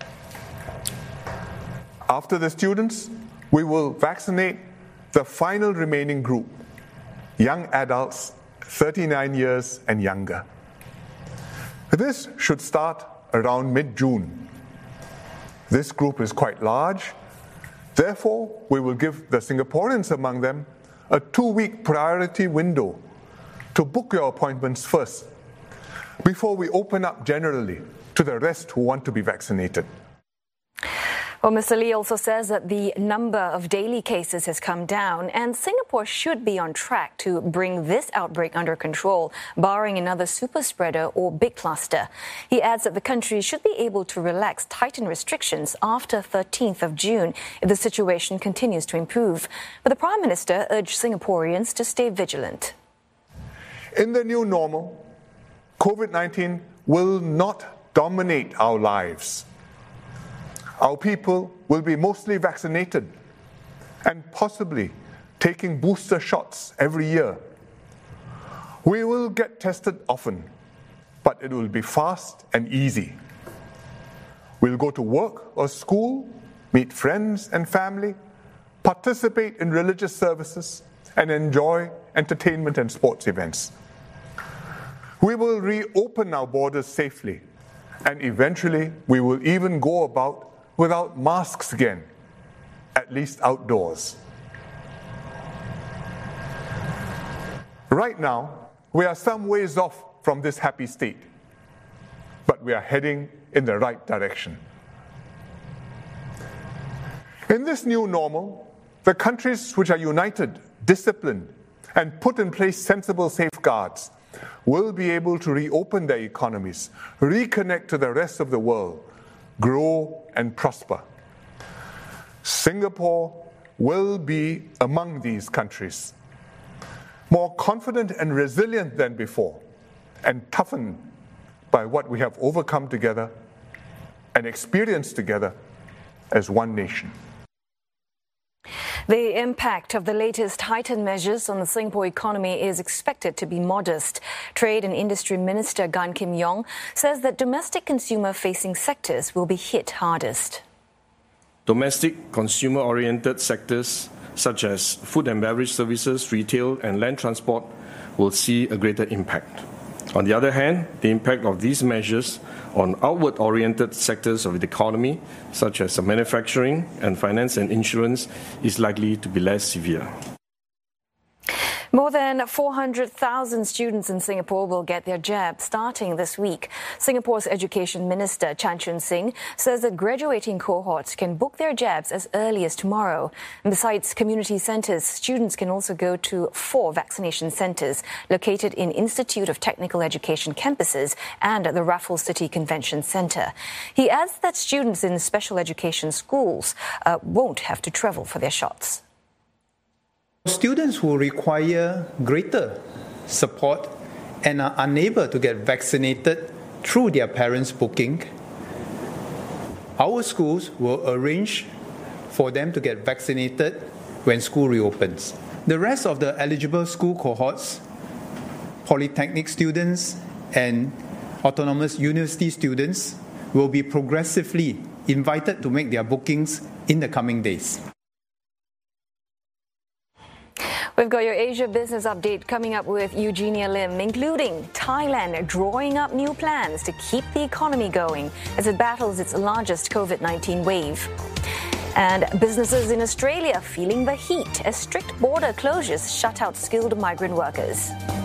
After the students, we will vaccinate the final remaining group, young adults thirty-nine years and younger. This should start around mid-June. This group is quite large. Therefore, we will give the Singaporeans among them a two-week priority window to book your appointments first, before we open up generally to the rest who want to be vaccinated. Well, Mister Lee also says that the number of daily cases has come down and Singapore should be on track to bring this outbreak under control, barring another super spreader or big cluster. He adds that the country should be able to relax tightened restrictions after thirteenth of June if the situation continues to improve. But the Prime Minister urged Singaporeans to stay vigilant. In the new normal, COVID nineteen will not dominate our lives. Our people will be mostly vaccinated and possibly taking booster shots every year. We will get tested often, but it will be fast and easy. We'll go to work or school, meet friends and family, participate in religious services, and enjoy entertainment and sports events. We will reopen our borders safely, and eventually we will even go about without masks again, at least outdoors. Right now, we are some ways off from this happy state, but we are heading in the right direction. In this new normal, the countries which are united, disciplined, and put in place sensible safeguards will be able to reopen their economies, reconnect to the rest of the world, grow and prosper. Singapore will be among these countries, more confident and resilient than before, and toughened by what we have overcome together and experienced together as one nation. The impact of the latest heightened measures on the Singapore economy is expected to be modest. Trade and Industry Minister Gan Kim Yong says that domestic consumer-facing sectors will be hit hardest. Domestic consumer-oriented sectors such as food and beverage services, retail and land transport will see a greater impact. On the other hand, the impact of these measures on outward-oriented sectors of the economy, such as manufacturing and finance and insurance, is likely to be less severe. More than four hundred thousand students in Singapore will get their jab starting this week. Singapore's Education Minister Chan Chun Sing says that graduating cohorts can book their jabs as early as tomorrow. And besides community centres, students can also go to four vaccination centres located in Institute of Technical Education campuses and the Raffles City Convention Centre. He adds that students in special education schools uh, won't have to travel for their shots. Students who require greater support and are unable to get vaccinated through their parents' booking, our schools will arrange for them to get vaccinated when school reopens. The rest of the eligible school cohorts, polytechnic students and autonomous university students, will be progressively invited to make their bookings in the coming days. We've got your Asia Business Update coming up with Eugenia Lim, including Thailand drawing up new plans to keep the economy going as it battles its largest COVID nineteen wave. And businesses in Australia feeling the heat as strict border closures shut out skilled migrant workers.